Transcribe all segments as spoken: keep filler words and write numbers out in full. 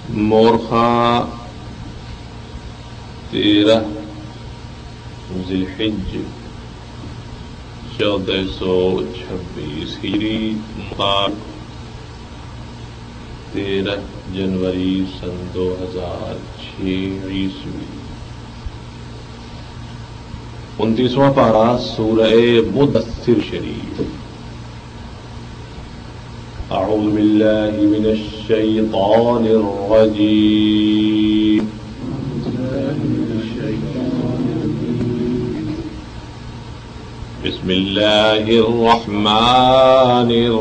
مورخا तेरह ज़िलहिज्जा चौदह सौ छब्बीस हिजरी मुताबिक तेरह जनवरी सन दो हजार छह ईस्वी। उनतीसवां पारा सूरह मुदस्सिर शरीफ। अऊज़ु बिल्लाहि मिनश शैतानिर रजीम। बिस्मिल्लाहिर रहमानिर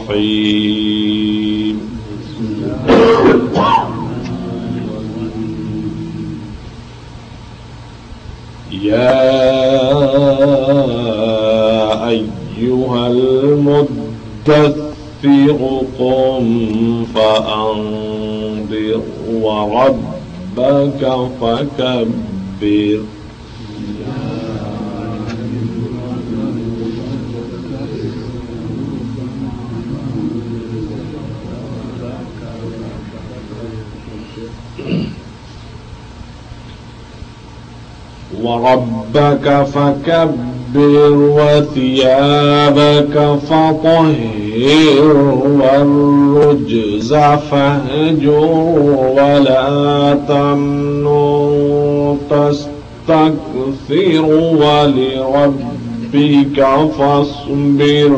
रहीम। या अय्युहल मुद्दस्सिर क़ुम फ़अन्ज़िर व रब्बक फ़कब्बिर। वरब्बक फकब्बिर वथियाबक फतहिर वर्रुज्ज़ फहजुर वला तमनुन तस्तक्सिर वलिरब्बिक फस्बिर।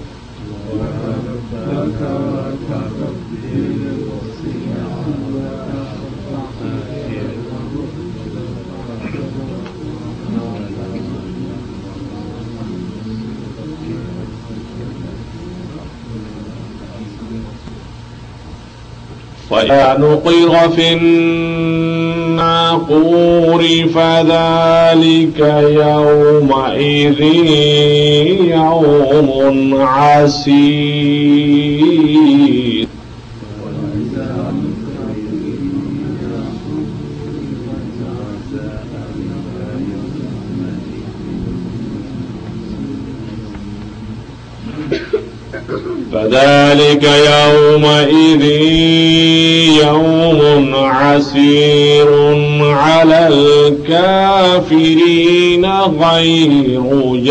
فإذا نقر في الناقور فذلك يومئذ يوم عسير. فذلك يومئذ يوم عسير على الكافرين غير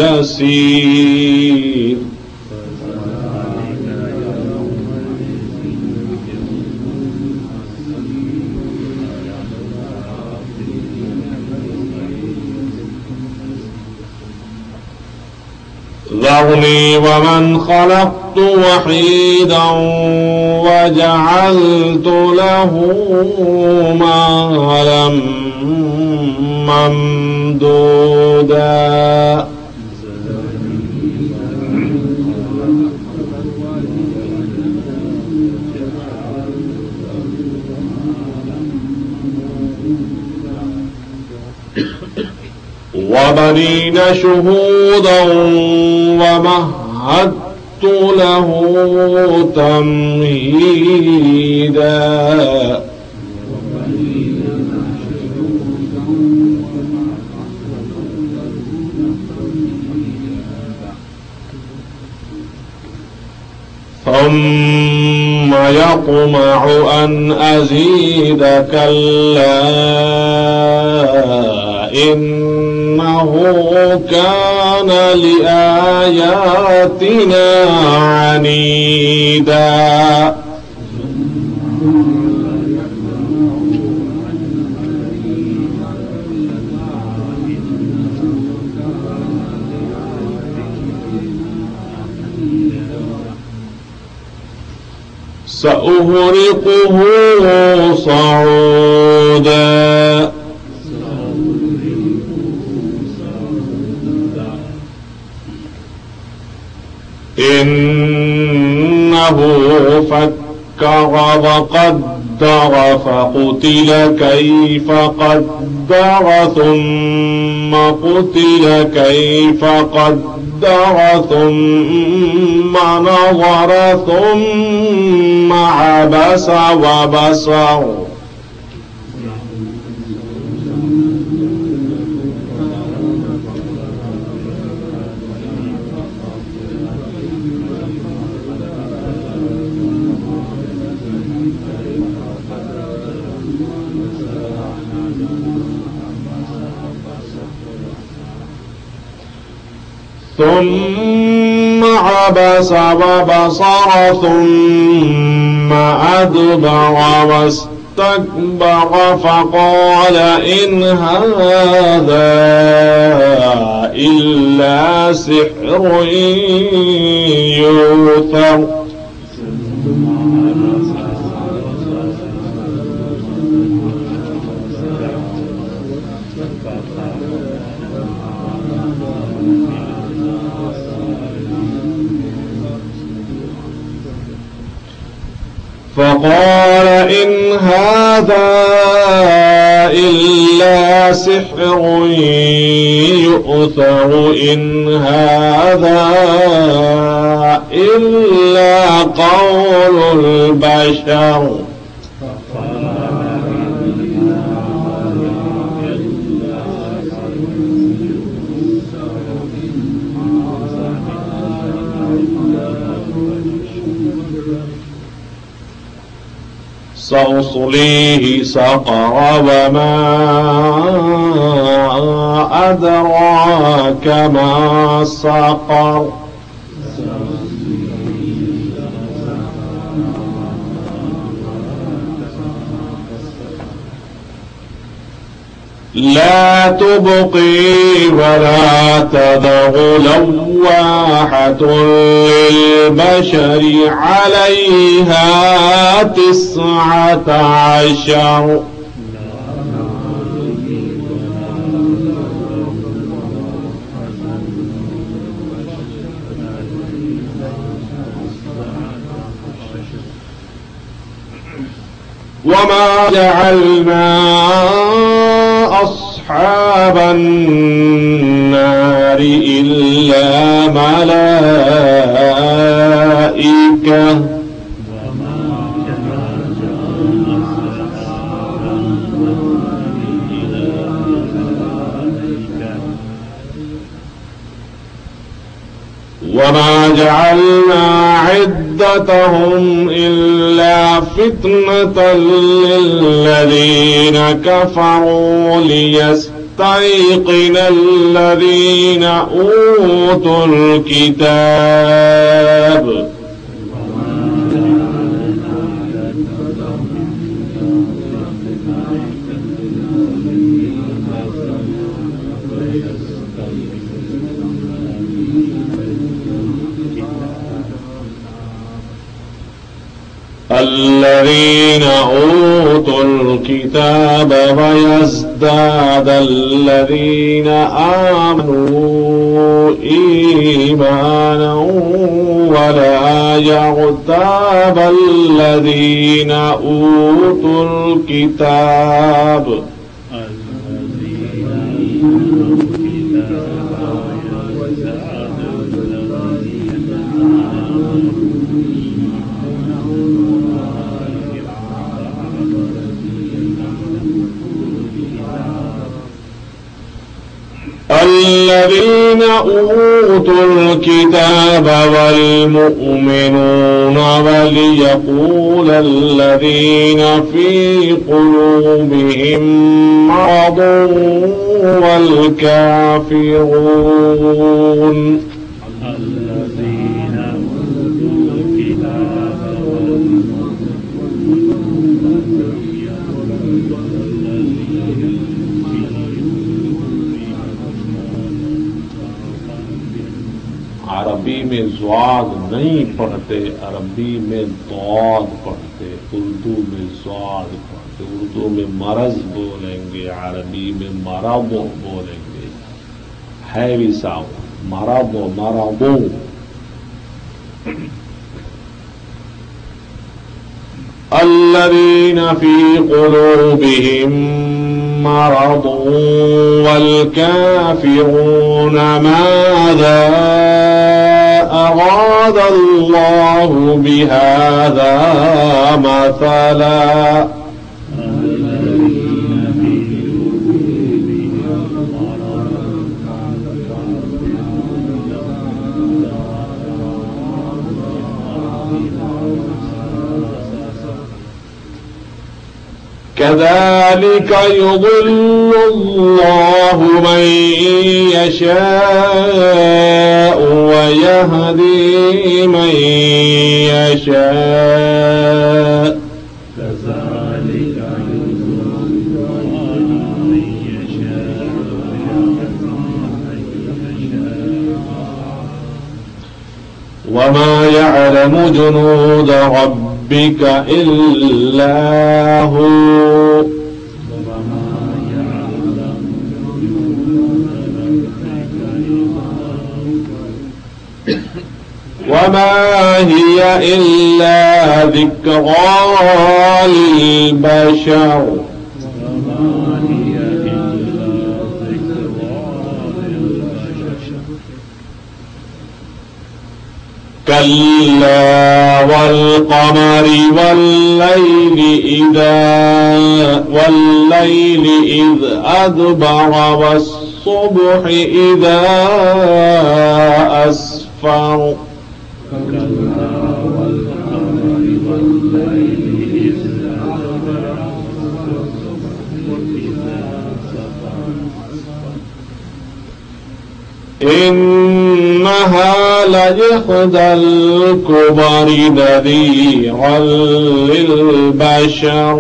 يسير. ذرني ومن خلقت وحيدا وجعلت له مالا ممدودا. وبنين شهودا ومهدت له تمهيدا. ثم يطمع أن أزيد كلا إنه كان لآياتنا عنيدا. سأغرقه صعودا. إنه فكر وقدر فقتل كيف قدر ثم قتل كيف قدر ثم نظر ثم عبس وبصر. ثم عبس وبصر ثم أدبر واستكبر فقال إن هذا إلا سحر يؤثر. فقال إن هذا إلا سحر يؤثر إن هذا إلا قول البشر. سأصليه سقر وما أدراك ما سقر. لا تبقي ولا تذر لواحة للبشر عليها تسعة عشر. وما جعلنا أصحاب النار إلا ملائكة وما جعلنا عدتهم إلا فتنة للذين كفروا ليستيقن الذين أوتوا الكتاب. الذين أوتوا الكتاب ويزداد الذين آمنوا إيمانا ولا يغتاب الذين أوتوا الكتاب الذين أوتوا الكتاب والمؤمنون وليقول الذين في قلوبهم مرض والكافرون عربی میں زواد نہیں پڑھتے، عربی میں ضاد پڑھتے، اردو میں زواد پڑھتے. اردو میں مرض بولیں گے، عربی میں مرض بولیں گے. ہے بھی صاحب مرض و مرضوں. الذين في قلوبهم مرض والكافرون ماذا أراد الله بهذا مثلا. كذلك يضل الله من يشاء ويهدي من يشاء كذلك يضل الله من يشاء وما يعلم جنود ربك إلا هو وما هي إلا ذكرى للبشر كلا والقمر والليل إذا والليل إذ أدبر والصبح إذا أسفر كلا والقمر والليل إذ أدبر والصبح إذا أسفر إنها لإحدى الكبر نذيرا للبشر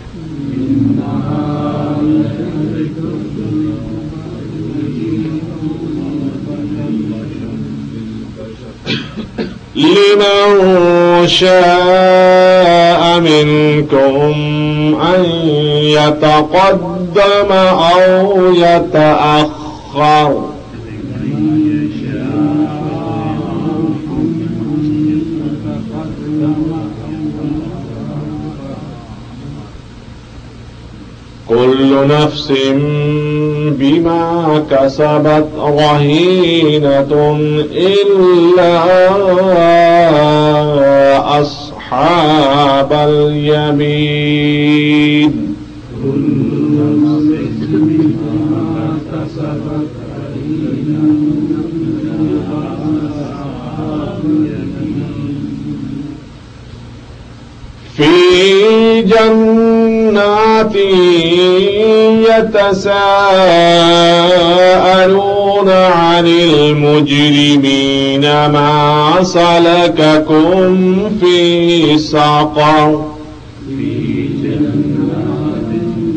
لمن شاء منكم أن يتقدم أو يتأخر كل نفس بما كسبت رهينة إلا أصحاب اليمين كل نفس بما كسبت رهينة إلا أصحاب اليمين في جنات يتساءلون عن المجرمين ما سلككم في سقر في جنات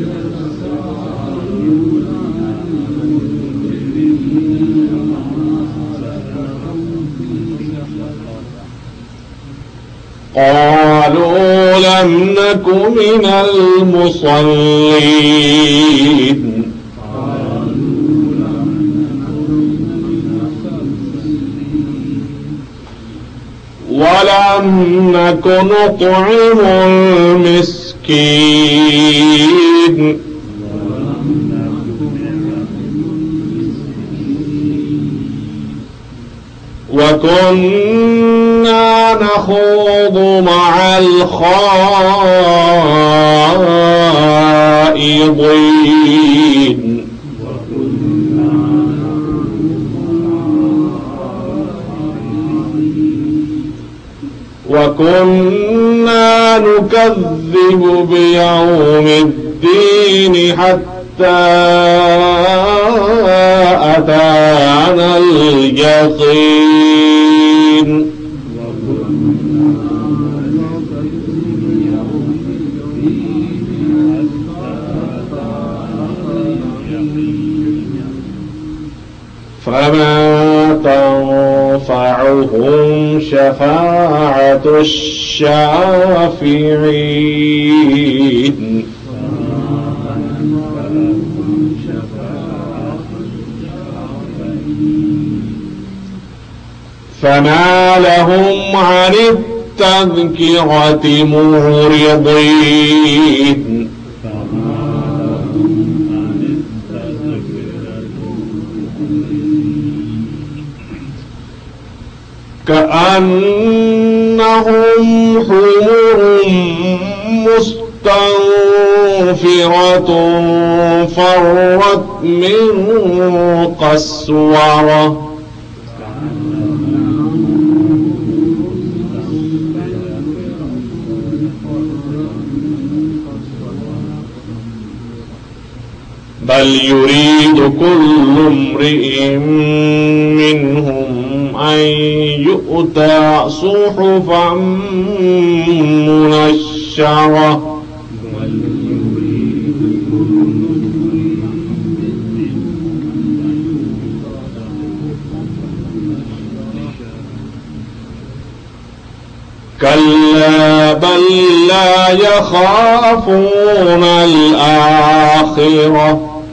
يتساءلون عن المجرمين ما سلككم في سقر قالوا لم نك من المصلين ولم نك نطعم المسكين وكنا نخوض مع الخائضين وكنا نكذب بيوم الدين حتى أتانا اليقين فما تنفعهم شفاعة الشافعين فما لهم عن التذكرة معرضين كأنهم حمر مستنفرة فرت من قسورة بل يريد كل امرئ منهم أن يؤتى صحفا منشرة كلا بل لا يخافون الآخرة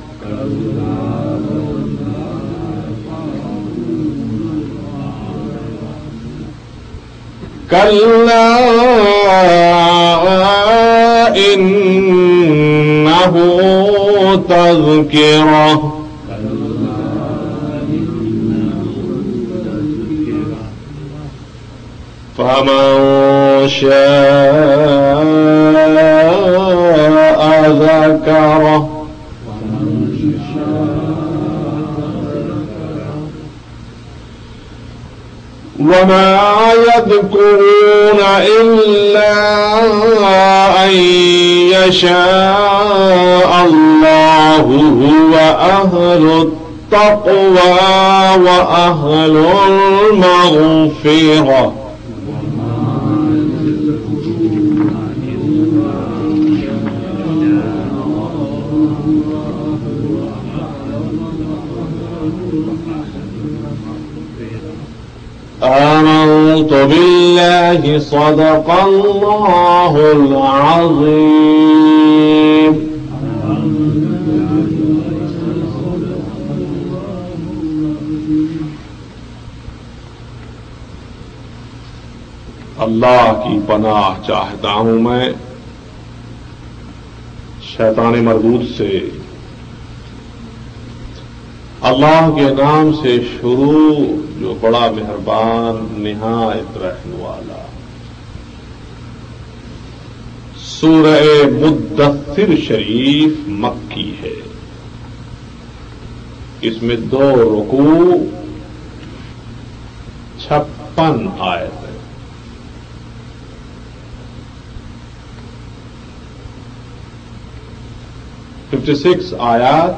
كلا إنه تذكرة فمن شاء ذكره وما يذكرون إلا أن يشاء الله هو أهل التقوى وأهل المغفرة آمنت بالله صدق الله العظيم اللہ کی پناہ چاہتا ہوں میں شیطان مردود سے۔ اللہ کے نام سے شروع جو بڑا مہربان نہایت رحم والا۔ سورہ مدثر شریف مکی ہے، اس میں دو رکوع چھپن آیت ہے۔ ففٹی سکس آیات،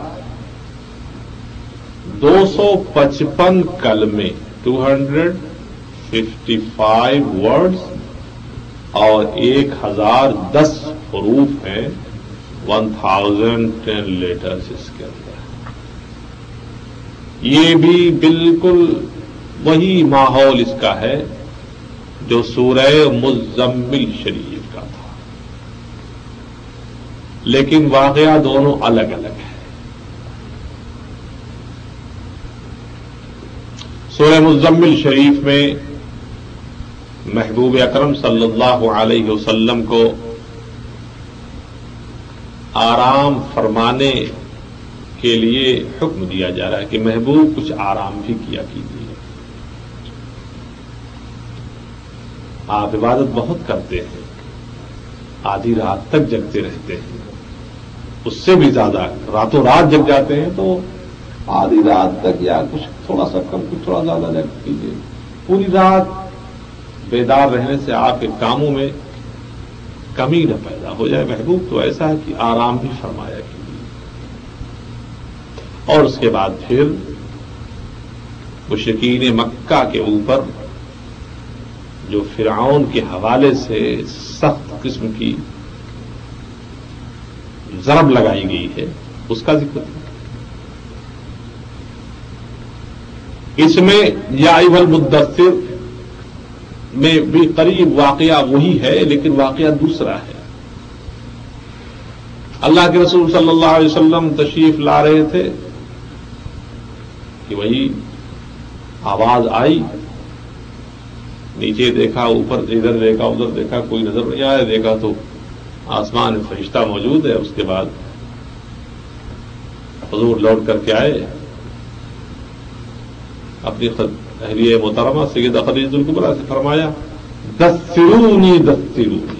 دو سو پچپن کلمے، two hundred fifty five words اور ایک ہزار دس حروف ہیں، ون تھاؤزینڈ ٹین لیٹرس اس کے اندر۔ یہ بھی بالکل وہی ماحول اس کا ہے جو سورہ مزمل شریف کا تھا، لیکن واقعہ دونوں الگ الگ ہیں۔ سورہ مزمل شریف میں محبوب اکرم صلی اللہ علیہ وسلم کو آرام فرمانے کے لیے حکم دیا جا رہا ہے کہ محبوب کچھ آرام بھی کیا کیجیے۔ آپ عبادت بہت کرتے ہیں، آدھی رات تک جگتے رہتے ہیں، اس سے بھی زیادہ راتوں رات جگ جاتے ہیں، تو آدھی رات تک یا کچھ تھوڑا سا کم کچھ تھوڑا زیادہ جگ کیجیے۔ پوری رات بیدار رہنے سے آپ کے کاموں میں کمی نہ پیدا ہو جائے۔ محبوب تو ایسا ہے کہ آرام بھی فرمایا کیجیے۔ اور اس کے بعد پھر مشرکین مکہ کے اوپر جو فرعون کے حوالے سے سخت قسم کی ضرب لگائی گئی ہے اس کا ذکر ہے۔ اس میں یا ایھا المدثر میں بھی قریب واقعہ وہی ہے، لیکن واقعہ دوسرا ہے۔ اللہ کے رسول صلی اللہ علیہ وسلم تشریف لا رہے تھے کہ وہی آواز آئی، نیچے دیکھا، اوپر ادھر دیکھا، ادھر دیکھا، کوئی نظر نہیں آیا، دیکھا تو آسمان میں فرشتہ موجود ہے۔ اس کے بعد حضور لوٹ کر کے آئے، اپنی اہلیہ محترمہ سیدہ خدیجہ الکبریٰ سے فرمایا دثرونی دثرونی،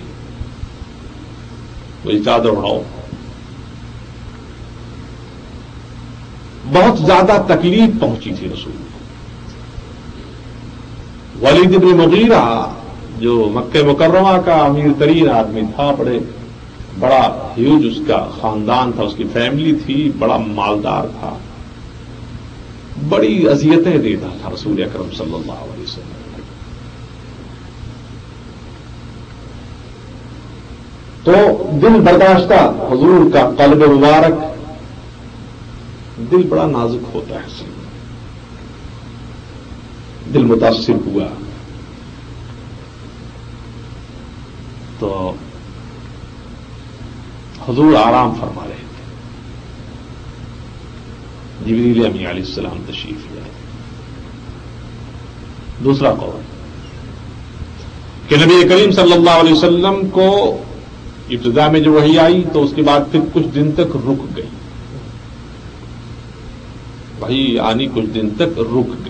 وہی چادر اڑاؤ۔ بہت زیادہ تکلیف پہنچی تھی رسول کو۔ ولید بن مغیرہ جو مکہ مکرمہ کا امیر ترین آدمی تھا، بڑے بڑا ہیوج اس کا خاندان تھا، اس کی فیملی تھی، بڑا مالدار تھا، بڑی اذیتیں دیتا تھا رسول اکرم صلی اللہ علیہ وسلم۔ تو دل برداشتہ حضور کا قلب مبارک، دل بڑا نازک ہوتا ہے، دل متاثر ہوا تو حضور آرام فرما رہے تھے، جبریل امین علیہ السلام تشریف لائے۔ دوسرا قول کہ نبی کریم صلی اللہ علیہ وسلم کو ابتدا میں جو وحی آئی تو اس کے بعد پھر کچھ دن تک رک گئی، وحی آنی کچھ دن تک رک گئی۔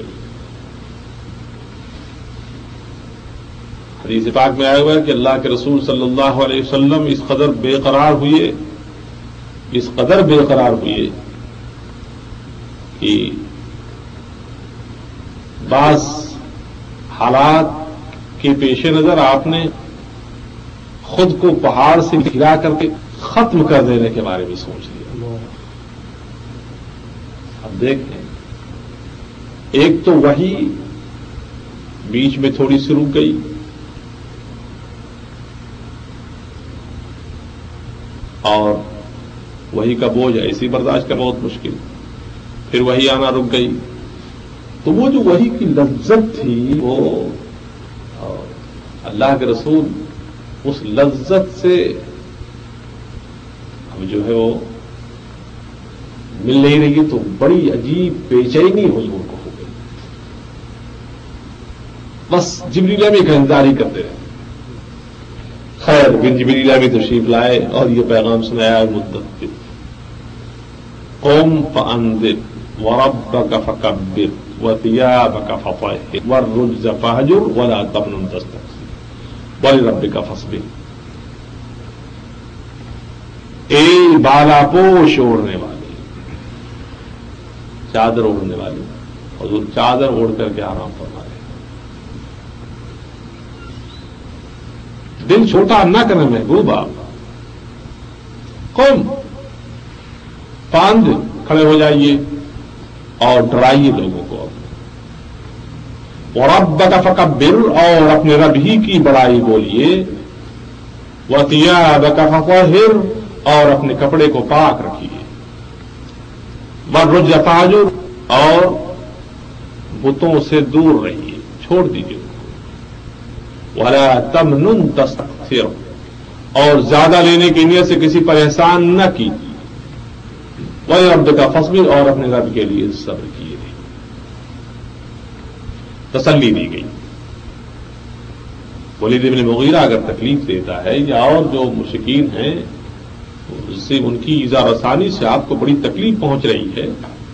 حدیث پاک میں آیا ہوا ہے کہ اللہ کے رسول صلی اللہ علیہ وسلم اس قدر بے قرار ہوئے اس قدر بے قرار ہوئے کہ بعض حالات کے پیش نظر آپ نے خود کو پہاڑ سے گرا کر کے ختم کر دینے کے بارے میں سوچ لیا۔ اب دیکھیں، ایک تو وحی بیچ میں تھوڑی سی رک گئی، اور وہی کا بوجھ ایسی برداشت کرنا بہت مشکل، پھر وہی آنا رک گئی، تو وہ جو وہی کی لذت تھی وہ اللہ کے رسول اس لذت سے اب جو ہے وہ مل نہیں رہی، تو بڑی عجیب بے چینی حضور کو ہو گئی، بس جبریل امین کا انتظار ہی کرتے رہے۔ خیر بن جبریل امین تشریف لائے اور یہ پیغام سنایا، مدثر قم فانذر وربک فکبر وثیابک فطہر والرجز فاہجر ولا تمنن تستکثر ولربک فاصبر۔ اے بالا پوش اوڑھنے والی، چادر اوڑھنے والی، حضور چادر اوڑھ کر کے آرام فرما رہے، دل چھوٹا نہ کرنا محبوب آپ، قم پاند کھڑے ہو جائیے اور ڈرائیے لوگوں کو، وربک فکبر اور اپنے رب ہی کی بڑائی بولیے، وثیابک فطہر اور اپنے کپڑے کو پاک رکھیے، والرجز فاہجر اور بتوں سے دور رہیے، چھوڑ دیجیے، ولا تمنن تستکثر اور زیادہ لینے کی نیت سے کسی پر احسان نہ کیجیے، ولربک فاصبر اور اپنے رب کے لیے صبر کیے، تسلی دی گئی۔ ولید بن مغیرہ اگر تکلیف دیتا ہے یا اور جو مشرکین ہیں اس سے ان کی ایذا رسانی سے آپ کو بڑی تکلیف پہنچ رہی ہے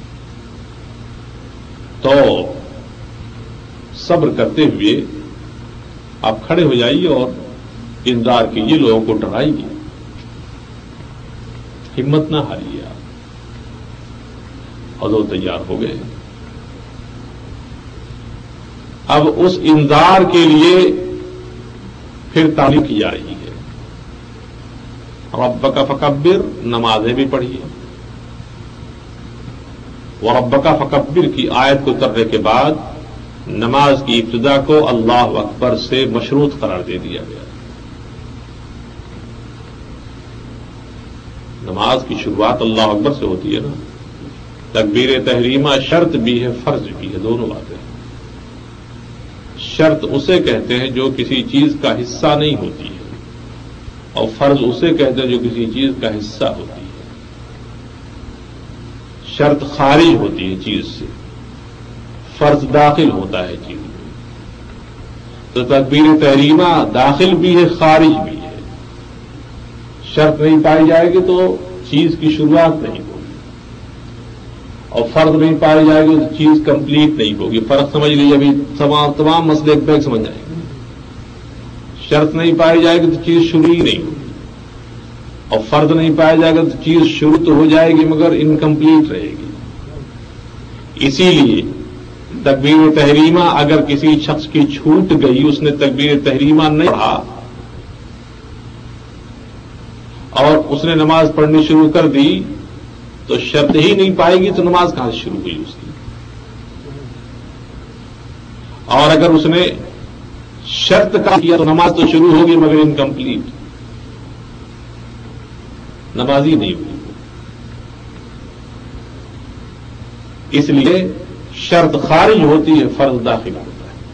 تو صبر کرتے ہوئے آپ کھڑے ہو جائیے اور انذار کیجیے، لوگوں کو ڈرائیے، ہمت نہ ہاریے آپ۔ حضور تیار ہو گئے، اب اس انذار کے لیے پھر تعلیم کی جا رہی ہے، ربک فکبر، نمازیں بھی پڑھیے، وربک فکبر کی آیت کو اترنے کے بعد نماز کی ابتدا کو اللہ اکبر سے مشروط قرار دے دیا گیا۔ نماز کی شروعات اللہ اکبر سے ہوتی ہے نا، تکبیر تحریمہ شرط بھی ہے فرض بھی ہے، دونوں باتیں۔ شرط اسے کہتے ہیں جو کسی چیز کا حصہ نہیں ہوتی ہے، اور فرض اسے کہتے ہیں جو کسی چیز کا حصہ ہوتی ہے۔ شرط خارج ہوتی ہے چیز سے، فرض داخل ہوتا ہے چیز میں، تو تکبیر تحریمہ داخل بھی ہے خارج بھی ہے۔ شرط نہیں پائی جائے گی تو چیز کی شروعات نہیں ہوگی، اور فرض نہیں پائی جائے گی تو چیز کمپلیٹ نہیں ہوگی۔ فرق سمجھ لیجیے، ابھی تمام تمام مسئلے ایک بیک سمجھ جائیں گے۔ شرط نہیں پائی جائے گی تو چیز شروع ہی نہیں ہوگی، اور فرض نہیں پایا جائے گا تو چیز شروع تو ہو جائے گی مگر انکمپلیٹ رہے گی۔ اسی لیے تکبیر تحریمہ اگر کسی شخص کی چھوٹ گئی، اس نے تکبیر تحریمہ نہیں پڑھا اور اس نے نماز پڑھنی شروع کر دی تو شرط ہی نہیں پائے گی تو نماز کہاں سے شروع ہوئی اس کی؟ اور اگر اس نے شرط کا کیا تو نماز تو شروع ہوگی مگر انکمپلیٹ، نماز ہی نہیں ہوئی۔ اس لیے شرط خارج ہوتی ہے، فرض داخل ہوتا ہے۔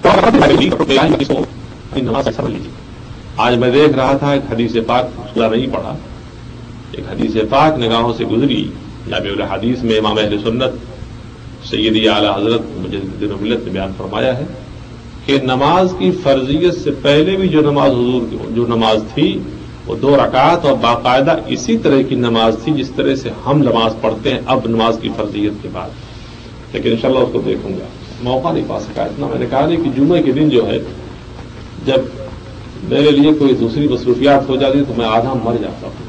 آج میں دیکھ رہا تھا ایک حدیث پاک، پورا نہیں پڑھا، ایک حدیث پاک نگاہوں سے گزری، جامع الحدیث میں امام اہل سنت سیدی اعلی حضرت مجدد ملت نے بیان فرمایا ہے کہ نماز کی فرضیت سے پہلے بھی جو نماز حضور جو نماز تھی وہ دو رکعت اور باقاعدہ اسی طرح کی نماز تھی جس طرح سے ہم نماز پڑھتے ہیں اب نماز کی فرضیت کے بعد، لیکن انشاءاللہ اس کو دیکھوں گا، موقع نہیں پا سکا اتنا۔ میں نے کہا نہیں کہ جمعے کے دن جو ہے جب میرے لیے کوئی دوسری مصروفیات ہو جاتی تو میں آدھا مر جاتا ہوں،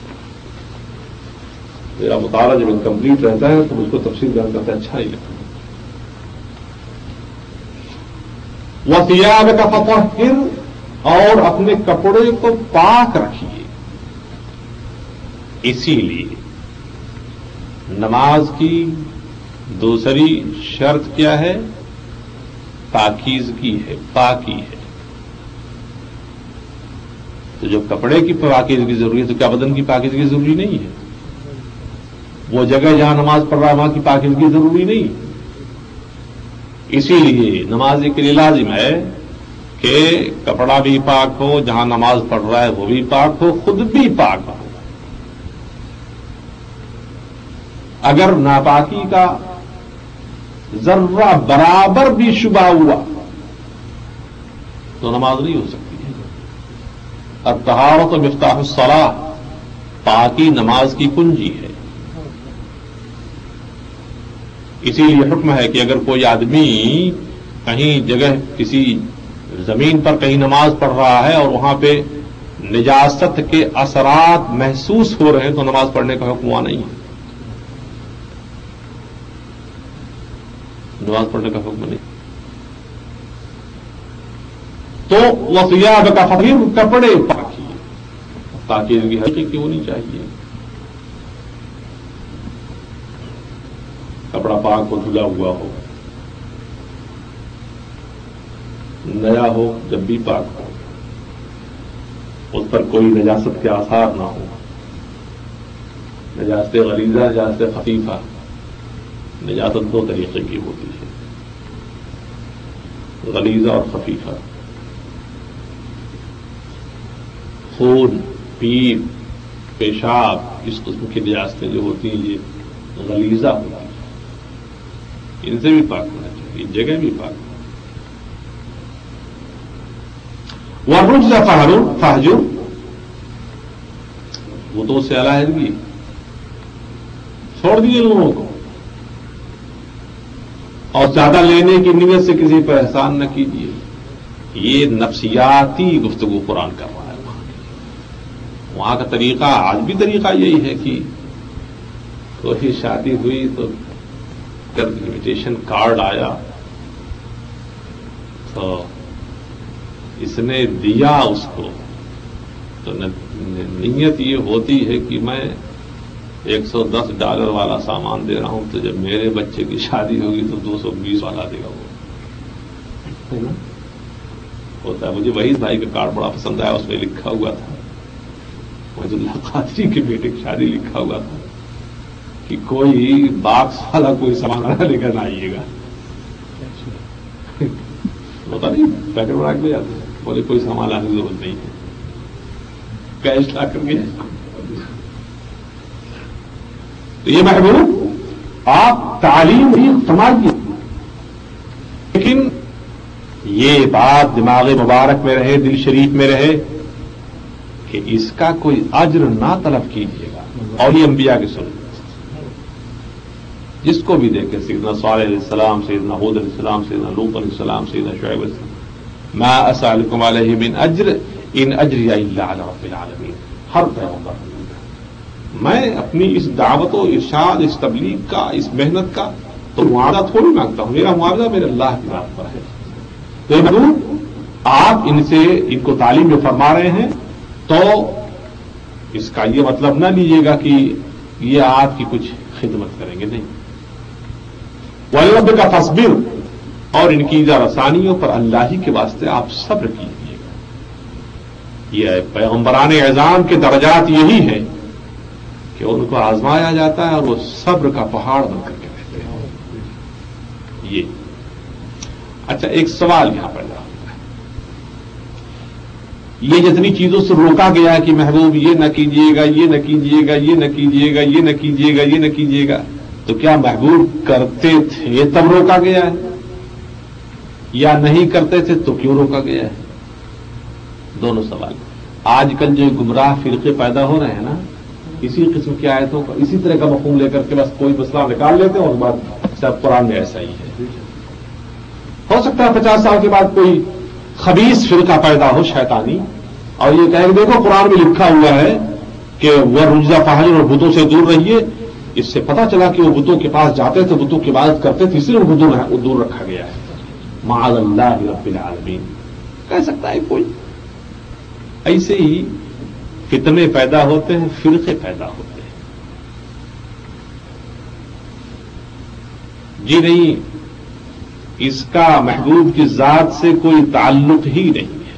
میرا مطالعہ جب انکمپلیٹ رہتا ہے تو مجھ کو تفصیل بیان کرتا ہے اچھا نہیں لگتا۔ وَثِيَابَكَ فَطَهِّرْ، اور اپنے کپڑے کو پاک رکھیے۔ اسی لیے نماز کی دوسری شرط کیا ہے؟ پاکیزگی ہے، پاکی ہے۔ تو جو کپڑے کی پاکیزگی ضروری ہے تو کیا بدن کی پاکیزگی ضروری نہیں ہے؟ وہ جگہ جہاں نماز پڑھ رہا ہے وہاں کی پاکیزگی ضروری نہیں؟ اسی لیے نماز کے لیے لازم ہے کہ کپڑا بھی پاک ہو، جہاں نماز پڑھ رہا ہے وہ بھی پاک ہو، خود بھی پاک ہو۔ اگر ناپاکی کا ذرہ برابر بھی شبہ ہوا تو نماز نہیں ہو سکتی ہے۔ الطہارۃ مفتاح الصلاۃ، پاکی نماز کی کنجی ہے۔ اسی لیے حکم ہے کہ اگر کوئی آدمی کہیں جگہ کسی زمین پر کہیں نماز پڑھ رہا ہے اور وہاں پہ نجاست کے اثرات محسوس ہو رہے ہیں تو نماز پڑھنے کا حکم ہوا نہیں ہے، نماز پڑھنے کا حکم نہیں۔ تو وَثِيَابَكَ فَطَهِّرْ، کپڑے پاکی، پاکیزگی حقیقی ہونی چاہیے۔ کپڑا پاک ہو، دھلا ہوا ہو، نیا ہو، جب بھی پاک ہو، اس پر کوئی نجاست کے آثار نہ ہو۔ نجاست غلیظہ، نجاست خفیفہ، نجاست دو طریقے کی ہوتی ہے، غلیظہ اور خفیفہ۔ خون، پیپ، پیشاب، اس قسم کی نجاستیں جو ہوتی ہیں یہ غلیظہ ہوتی ہیں، ان سے بھی پاک ہونا چاہیے، جگہ بھی پاک ہونا۔ وَالرُّجْزَ فَاهْجُرْ، وہ تو اس سے علیحدگی چھوڑ دیے لوگوں کو، اور زیادہ لینے کی نیت سے کسی پر احسان نہ کیجیے۔ یہ نفسیاتی گفتگو قرآن کر رہا ہے۔ وہاں وہاں کا طریقہ، آج بھی طریقہ یہی ہے کہ کوئی شادی ہوئی تو انویٹیشن کارڈ آیا تو اس نے دیا اس کو، تو نیت یہ ہوتی ہے کہ میں ایک سو دس ڈالر والا سامان دے رہا ہوں، تو جب میرے بچے کی شادی ہوگی تو دو سو بیس والا دے گا وہ، ہوتا ہے۔ مجھے وحید بھائی کا کارڈ بڑا پسند آیا، اس میں لکھا ہوا تھا، وحید اللہ قادری کے بیٹے کی شادی لکھا ہوا تھا کہ کوئی باکس والا کوئی سامان لے کر نہ آئیے گا، ہوتا نہیں، پیکٹ بنا کے لے جاتے ہیں، بولے کوئی سامان لانے کی ضرورت نہیں ہے، کیش لا کر کے۔ تو یہ محبوب آپ تعلیم بھی سماجی، لیکن یہ بات دماغ مبارک میں رہے، دل شریف میں رہے کہ اس کا کوئی اجر نہ طلب کیجیے گا۔ اور یہ انبیاء کی سنت، جس کو بھی دیکھیں، سیدنا صالح علیہ السلام، سیدنا ہود علیہ السلام، سیدنا لوط علیہ السلام، سیدنا شعیب علیہ السلام، ما اسألکم علیہ من اجر ان اجری الا علی رب العالمین۔ ہر پیغمبر میں اپنی اس دعوت و ارشاد، اس تبلیغ کا، اس محنت کا تو معاوضہ تھوڑی مانگتا ہوں، میرا معاوضہ میرے اللہ کی ذات پر ہے۔ تو آپ ان سے ان کو تعلیم جو فرما رہے ہیں تو اس کا یہ مطلب نہ لیجیے گا کہ یہ آپ کی کچھ خدمت کریں گے، نہیں۔ وَلِرَبِّكَ فَاصْبِرْ، اور ان کی رسانیوں پر اللہ ہی کے واسطے آپ صبر کیجیے گا۔ یہ پیغمبران اعظام کے درجات یہی ہیں کہ ان کو آزمایا جاتا ہے اور وہ صبر کا پہاڑ بن کر کے رہتے ہیں۔ یہ اچھا، ایک سوال یہاں پیدا ہوتا ہے، یہ جتنی چیزوں سے روکا گیا ہے کہ محبوب یہ نہ کیجیے گا، یہ نہ کیجیے گا، یہ نہ کیجیے گا، یہ نہ کیجیے گا، یہ نہ کیجیے گا، تو کیا محبوب کرتے تھے تب روکا گیا ہے، یا نہیں کرتے تھے تو کیوں روکا گیا ہے؟ دونوں سوال۔ آج کل جو گمراہ فرقے پیدا ہو رہے ہیں نا، اسی قسم کی آیتوں کا اسی طرح کا مفہوم لے کر کے بس کوئی مسئلہ نکال لیتے ہیں اور بات سب قرآن میں ایسا ہی ہے۔ ہو سکتا ہے پچاس سال کے بعد کوئی خبیث فرقہ پیدا ہو شیطانی اور یہ کہے کہ دیکھو قرآن میں لکھا ہوا ہے کہ وہ رجزہ فاحجر اور بتوں سے دور رہیے، اس سے پتہ چلا کہ وہ بتوں کے پاس جاتے تھے، بتوں کی عبادت کرتے تھے، اس لیے وہ دور رکھا گیا ہے۔ معاذ اللہ رب العالمین کہہ سکتا ہے کوئی؟ ایسے ہی فتنے پیدا ہوتے ہیں، فرقے پیدا ہوتے ہیں۔ جی نہیں، اس کا محبوب کی ذات سے کوئی تعلق ہی نہیں ہے،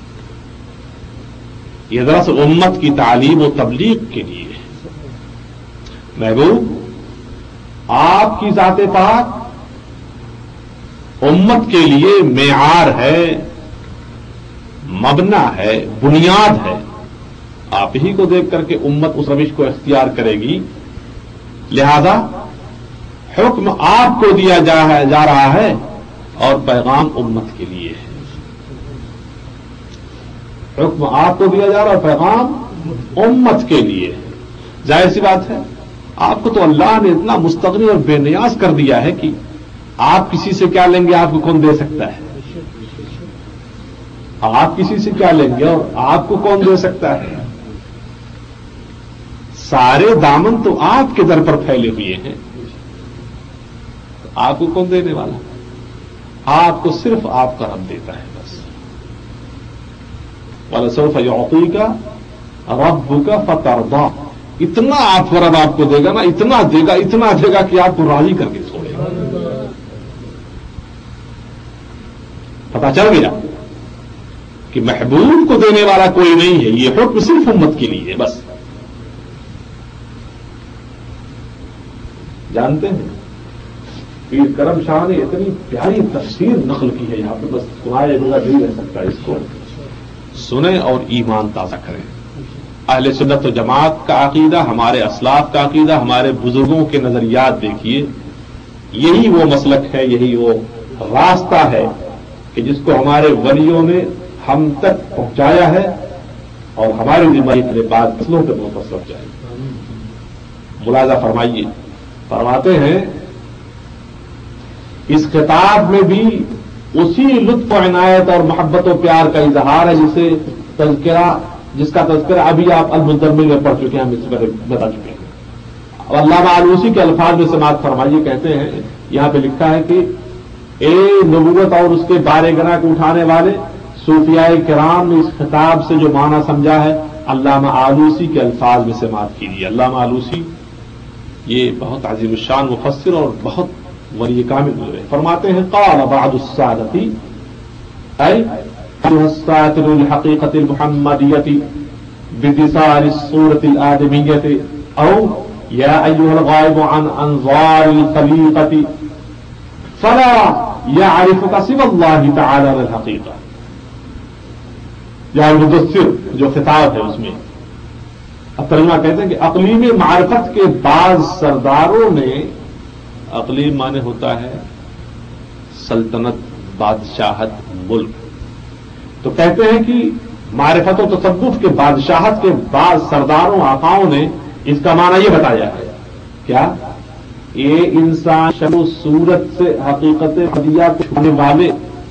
یہ دراصل امت کی تعلیم و تبلیغ کے لیے ہے۔ محبوب آپ کی ذات پاک امت کے لیے معیار ہے، مبنا ہے، بنیاد ہے۔ آپ ہی کو دیکھ کر کے امت اس روش کو اختیار کرے گی، لہذا حکم آپ کو دیا جا رہا ہے اور پیغام امت کے لیے ہے۔ حکم آپ کو دیا جا رہا ہے اور پیغام امت کے لیے ہے۔ ظاہر سی بات ہے، آپ کو تو اللہ نے اتنا مستغنی اور بے نیاز کر دیا ہے کہ آپ کسی سے کیا لیں گے، آپ کو کون دے سکتا ہے؟ آپ کسی سے کیا لیں گے اور آپ کو کون دے سکتا ہے؟ سارے دامن تو آپ کے در پر پھیلے ہوئے ہیں، آپ کو کون دینے والا؟ آپ کو صرف آپ کا رب دیتا ہے بس۔ وَلَسَوْفَ يُعْطِيكَ رَبُّكَ فَتَرْضَىٰ، اتنا آپ کا رب آپ کو دے گا نا، اتنا دے گا، اتنا دے گا کہ آپ کو راضی کر کے چھوڑے گا۔ پتا چل گیا کہ محبوب کو دینے والا کوئی نہیں ہے، یہ حکم صرف امت کے لیے ہے بس۔ جانتے ہیں پیر کرم شاہ نے اتنی پیاری تفسیر نقل کی ہے، یہاں پہ بس سنائے بغیر نہیں رہ سکتا، اس کو سنیں اور ایمان تازہ کریں۔ اہل سنت و جماعت کا عقیدہ، ہمارے اسلاف کا عقیدہ، ہمارے بزرگوں کے نظریات دیکھیے، یہی وہ مسلک ہے، یہی وہ راستہ ہے کہ جس کو ہمارے ولیوں نے ہم تک پہنچایا ہے اور ہمارے ذمہ کے بعد فصلوں کے منتصر جائے۔ ملاحظہ فرمائیے، فرماتے ہیں اس خطاب میں بھی اسی لطف و عنایت اور محبت و پیار کا اظہار ہے جسے تذکرہ جس کا تذکرہ ابھی آپ المزمل میں پڑھ چکے ہیں، ہم اس پر بتا چکے ہیں۔ اب علامہ آلوسی کے الفاظ میں سماعت فرمائیے، کہتے ہیں یہاں پہ لکھا ہے کہ اے نبوت اور اس کے بارے گنا کو اٹھانے والے صوفیاء کرام نے اس خطاب سے جو معنی سمجھا ہے علامہ آلوسی کے الفاظ میں سماعت کیجیے۔ علامہ آلوسی یہ بہت عظیم الشان مفسر اور بہت ولی کامل گزرے، فرماتے ہیں قال بعض السادة اے الساتر الحقیقة المحمدیة باتصال الصورة الآدمیة او یا ایها الغائب عن انظار الخلیقة فلا يعرفك سوى الله تعالى الحقیقة۔ یا مدثر جو خطاب ہے اس میں اب ترجمہ کہتے ہیں کہ اقلیم معرفت کے بعض سرداروں نے، اقلیم معنی ہوتا ہے سلطنت، بادشاہت، ملک، تو کہتے ہیں کہ معرفت و تصوف کے بادشاہت کے بعض سرداروں آقاؤں نے اس کا معنی یہ بتایا ہے کیا؟ یہ انسان شکل و صورت سے حقیقت خدیہ کو چھونے والے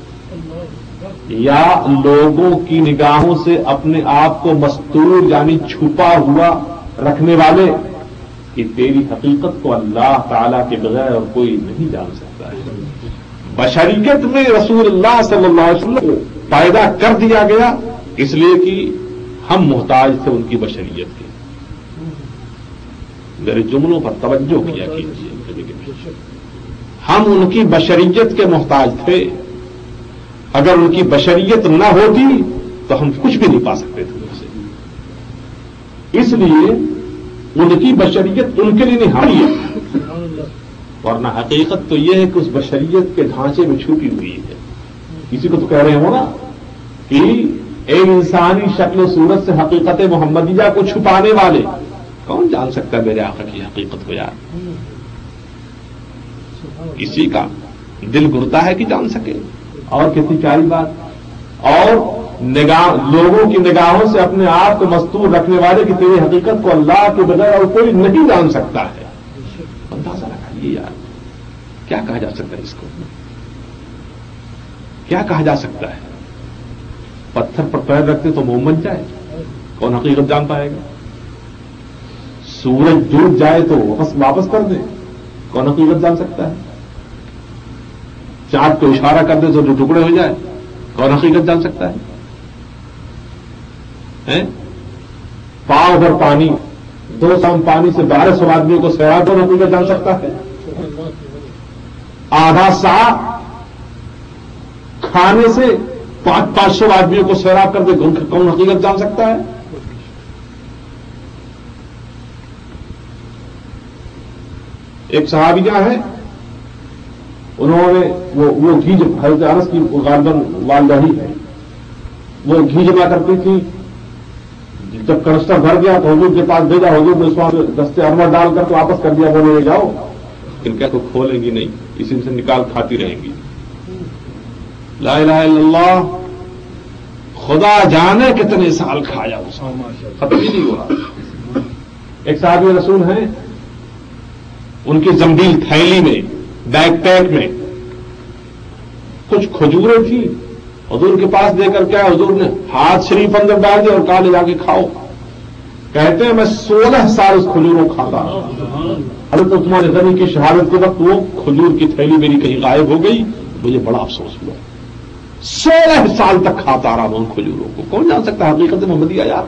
یا لوگوں کی نگاہوں سے اپنے آپ کو مستور یعنی چھپا ہوا رکھنے والے کہ تیری حقیقت کو اللہ تعالی کے بغیر اور کوئی نہیں جان سکتا ہے۔ بشریت میں رسول اللہ صلی اللہ علیہ وسلم کو پیدا کر دیا گیا اس لیے کہ ہم محتاج تھے ان کی بشریت کے۔ میرے جملوں پر توجہ کیا کیجیے. ہم ان کی بشریت کے محتاج تھے. اگر ان کی بشریت نہ ہوتی تو ہم کچھ بھی نہیں پا سکتے تھے ان سے. اس لیے ان کی بشریت ان کے لیے نہیں ہماری ہے. ورنہ حقیقت تو یہ ہے کہ اس بشریت کے ڈھانچے میں چھپی ہوئی ہے. کسی کو تو کہہ رہے ہو نا کہ ایک انسانی شکل و صورت سے حقیقت محمدیہ کو چھپانے والے کون جان سکتا ہے میرے آقا کی حقیقت کو یار؟ کسی کا دل گرتا ہے کہ جان سکے. اور کتنی پیاری بات. اور نگاہ لوگوں کی نگاہوں سے اپنے آپ کو مستور رکھنے والے کی تیری حقیقت کو اللہ کے بغیر اور کوئی نہیں جان سکتا ہے. اندازہ لگائیے یار کیا کہا جا سکتا ہے اس کو؟ کیا کہا جا سکتا ہے؟ پتھر پر پیر رکھتے تو منہ مچ جائے, کون حقیقت جان پائے گا؟ سورج ڈوب جائے تو واپس کر دے, کون حقیقت جان سکتا ہے؟ چاند کو اشارہ کر دے تو جو ٹکڑے ہو جائے, کون حقیقت جان سکتا ہے؟ پاؤں بھر پانی, دو سام پانی سے بارہ سو آدمیوں کو سیراب, کون حقیقت جان سکتا ہے؟ آدھا سا کھانے سے پانچ پانچ سو آدمیوں کو سیراب کر دے, کون حقیقت جان سکتا ہے؟ ایک صحابیہ ہے, انہوں نے وہ وہ گھی حضرت انس کی غالباً والدہ ہی ہے, وہ گھی جمع کرتی تھی. جب کنسٹر بھر گیا تو حضور کے پاس بھیجا, حضور نے اس میں دستے ارمر ڈال کر تو واپس کر دیا, بولے لے جاؤ. ان کا تو کھولیں گی نہیں, اسی سے نکال کھاتی رہیں گی. لا الہ الا اللہ, خدا جانے کتنے سال کھایا اس ختم ہی نہیں ہوا. ایک صحابی رسول ہیں, ان کی زنبیل تھیلی میں بیک پیک میں کچھ کھجوریں تھیں, حضور کے پاس دے کر کیا حضور نے ہاتھ شریف اندر ڈال دیا اور کہا لے جا کے کھاؤ. کہتے ہیں میں سولہ سال اس کھجوروں کھاتا رہا. حضرت عثمان غنی کی شہادت کے وقت وہ کھجور کی تھیلی میری کہیں غائب ہو گئی, مجھے بڑا افسوس ہوا. سولہ سال تک کھاتا رہا ان کھجوروں کو. کون جان سکتا حقیقت محمدیہ یار؟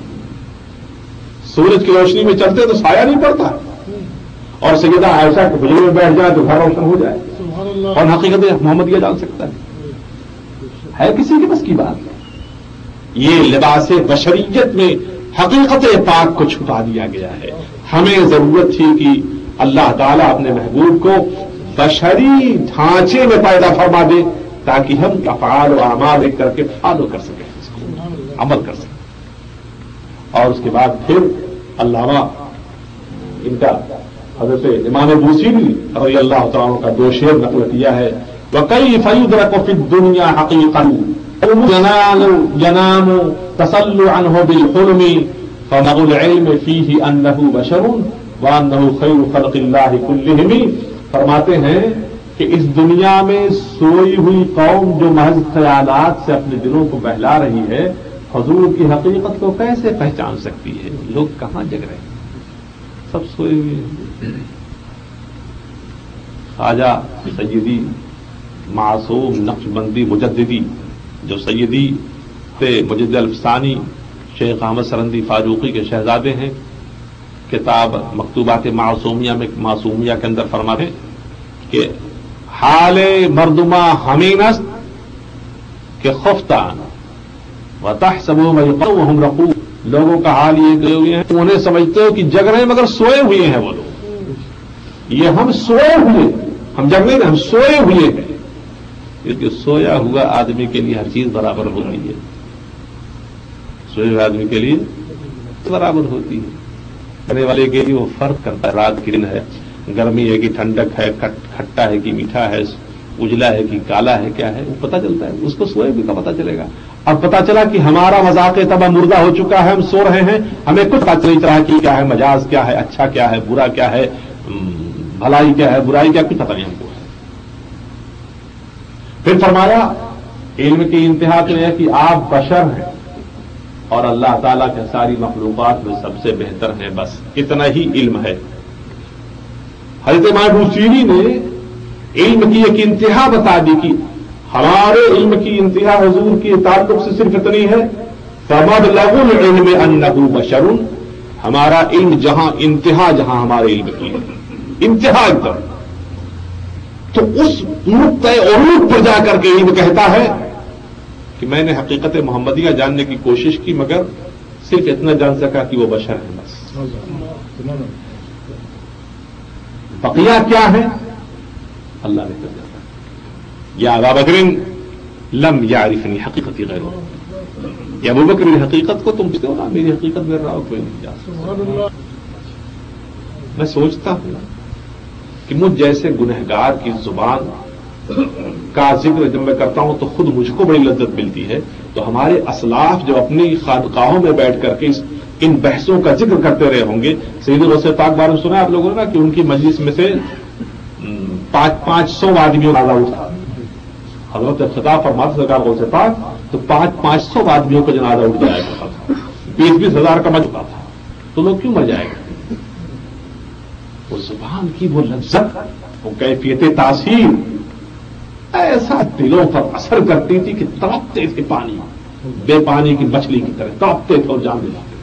سورج کی روشنی میں چلتے تو سایہ نہیں پڑتا, اور سیدہ عائشہ کے حجرے میں بیٹھ جائے تو گھر روشن ہو جائے. اور حقیقت محمدیہ جان سکتا ہے؟ ہے کسی کے بس کی بات؟ یہ لباس بشریت میں حقیقت پاک کو چھپا دیا گیا ہے. ہمیں ضرورت تھی کہ اللہ تعالیٰ اپنے محبوب کو بشری ڈھانچے میں پیدا فرما دے تاکہ ہم افعال و اعمال ایک کر کے فالو کر سکیں, اس کو عمل کر سکیں. اور اس کے بعد پھر علامہ ان کا حضرت امام بوصیری رضی اللہ تعالیٰ کا دو شعر نقل کیا ہے. وَكَيْفَ يُدْرَكُ فِي الدُّنْيَا حَقِيقًا يَنَامُ تَصَلُّ عَنْهُ بِالْحُلْمِ فَمَغُ الْعِلْمِ فِيهِ أَنَّهُ بَشَرٌ وَأَنَّهُ خَيْرُ خَلْقِ اللَّهِ كُلِّهِمْ. فرماتے ہیں کہ اس دنیا میں سوئی ہوئی قوم جو محض خیالات سے اپنے دلوں کو بہلا رہی ہے, حضور کی حقیقت کو کیسے پہچان سکتی ہے؟ لوگ کہاں جگ رہے ہیں, سب سوئے ہوئے ہیں. خواجہ سیدی معصوم نقشبندی مجددی, جو سیدی تھے مجد الفسانی شیخ احمد سرندی فاروقی کے شہزادے ہیں, کتاب مکتوبات معصومیہ میں معصومیہ کے اندر فرماتے ہیں کہ حال مردمہ ہمین است کہ خفتان وتحسبوا وهم رقوب. لوگوں کا حال یہ کہ ہوئے ہیں, انہیں سمجھتے ہو کہ جگ رہے ہیں مگر سوئے ہوئے ہیں وہ لوگ. یہ ہم سوئے ہوئے, ہم جگ نہیں, ہم سوئے ہوئے ہیں. کیونکہ سویا ہوا آدمی کے لیے ہر چیز برابر ہوتی ہے, سوئے ہوئے آدمی کے لیے برابر ہوتی ہے. کرنے والے کے لیے وہ فرق کرتا ہے, رات کی دن ہے, گرمی ہے کہ ٹھنڈک ہے, کھٹا ہے کہ میٹھا ہے, اجلا ہے کہ کالا ہے, کیا ہے وہ پتہ چلتا ہے. اس کو سوئے بھی کا پتہ چلے گا. اب پتہ چلا کہ ہمارا مذاق طبع مردہ ہو چکا ہے, ہم سو رہے ہیں, ہمیں کچھ پتہ نہیں چلا کہ کیا ہے مجاز, کیا ہے اچھا, کیا ہے برا, کیا ہے بھلائی, کیا ہے برائی, کیا کچھ پتہ نہیں ہم کو. پھر فرمایا علم کی انتہا تو ہے کہ آپ بشر ہیں اور اللہ تعالیٰ کے ساری مخلوقات میں سب سے بہتر ہیں, بس اتنا ہی علم ہے. حضرت امام بوصیری نے علم کی ایک انتہا بتا دی کہ ہمارے علم کی انتہا حضور کے تعلق سے صرف اتنی ہے, فَمَبْلَغُ الْعِلْمِ أَنَّهُ بَشَرٌ, ہمارا علم جہاں انتہا، جہاں ہمارے علم کی انتہا ایک دم، تو اس نقطۂ عروج پر جا کر کے علم کہتا ہے کہ میں نے حقیقت محمدیہ جاننے کی کوشش کی، مگر صرف اتنا جان سکا کہ وہ بشر ہے بس. بقیہ کیا ہے اللہ نے کر جاتا ہے. یا ابا بکر لم یعرفنی حقیقتی غیر، یا ابو بکر حقیقت کو تم کہتے ہو نا، میری حقیقت میرے راہ کوئی نہیں جانتا. میں سوچتا ہوں کہ مجھ جیسے گنہگار کی زبان کا ذکر جب میں کرتا ہوں تو خود مجھ کو بڑی لذت ملتی ہے، تو ہمارے اسلاف جو اپنی خانقاہوں میں بیٹھ کر کے ان بحثوں کا ذکر کرتے رہے ہوں گے. سید غوث پاک بارے میں سنا ہے آپ لوگوں نے نا کہ ان کی مجلس میں سے پانچ پانچ سو آدمیوں کا جنازہ اٹھا. حضرت جب خطاب فرماتے سرکار غوث پاک تو پانچ پانچ سو آدمیوں کا جنازہ اٹھ جایا کرتا تھا، بیس بیس ہزار کا مر چکا تھا، تو لوگ کیوں مر جائے گا؟ وہ زبان کی وہ لذت، وہ کیفیت تاثیر ایسا دلوں پر اثر کرتی تھی کہ تڑپتے تھے، پانی بے پانی کی مچھلی کی طرح تڑپتے تھے اور جان دلاتے تھے.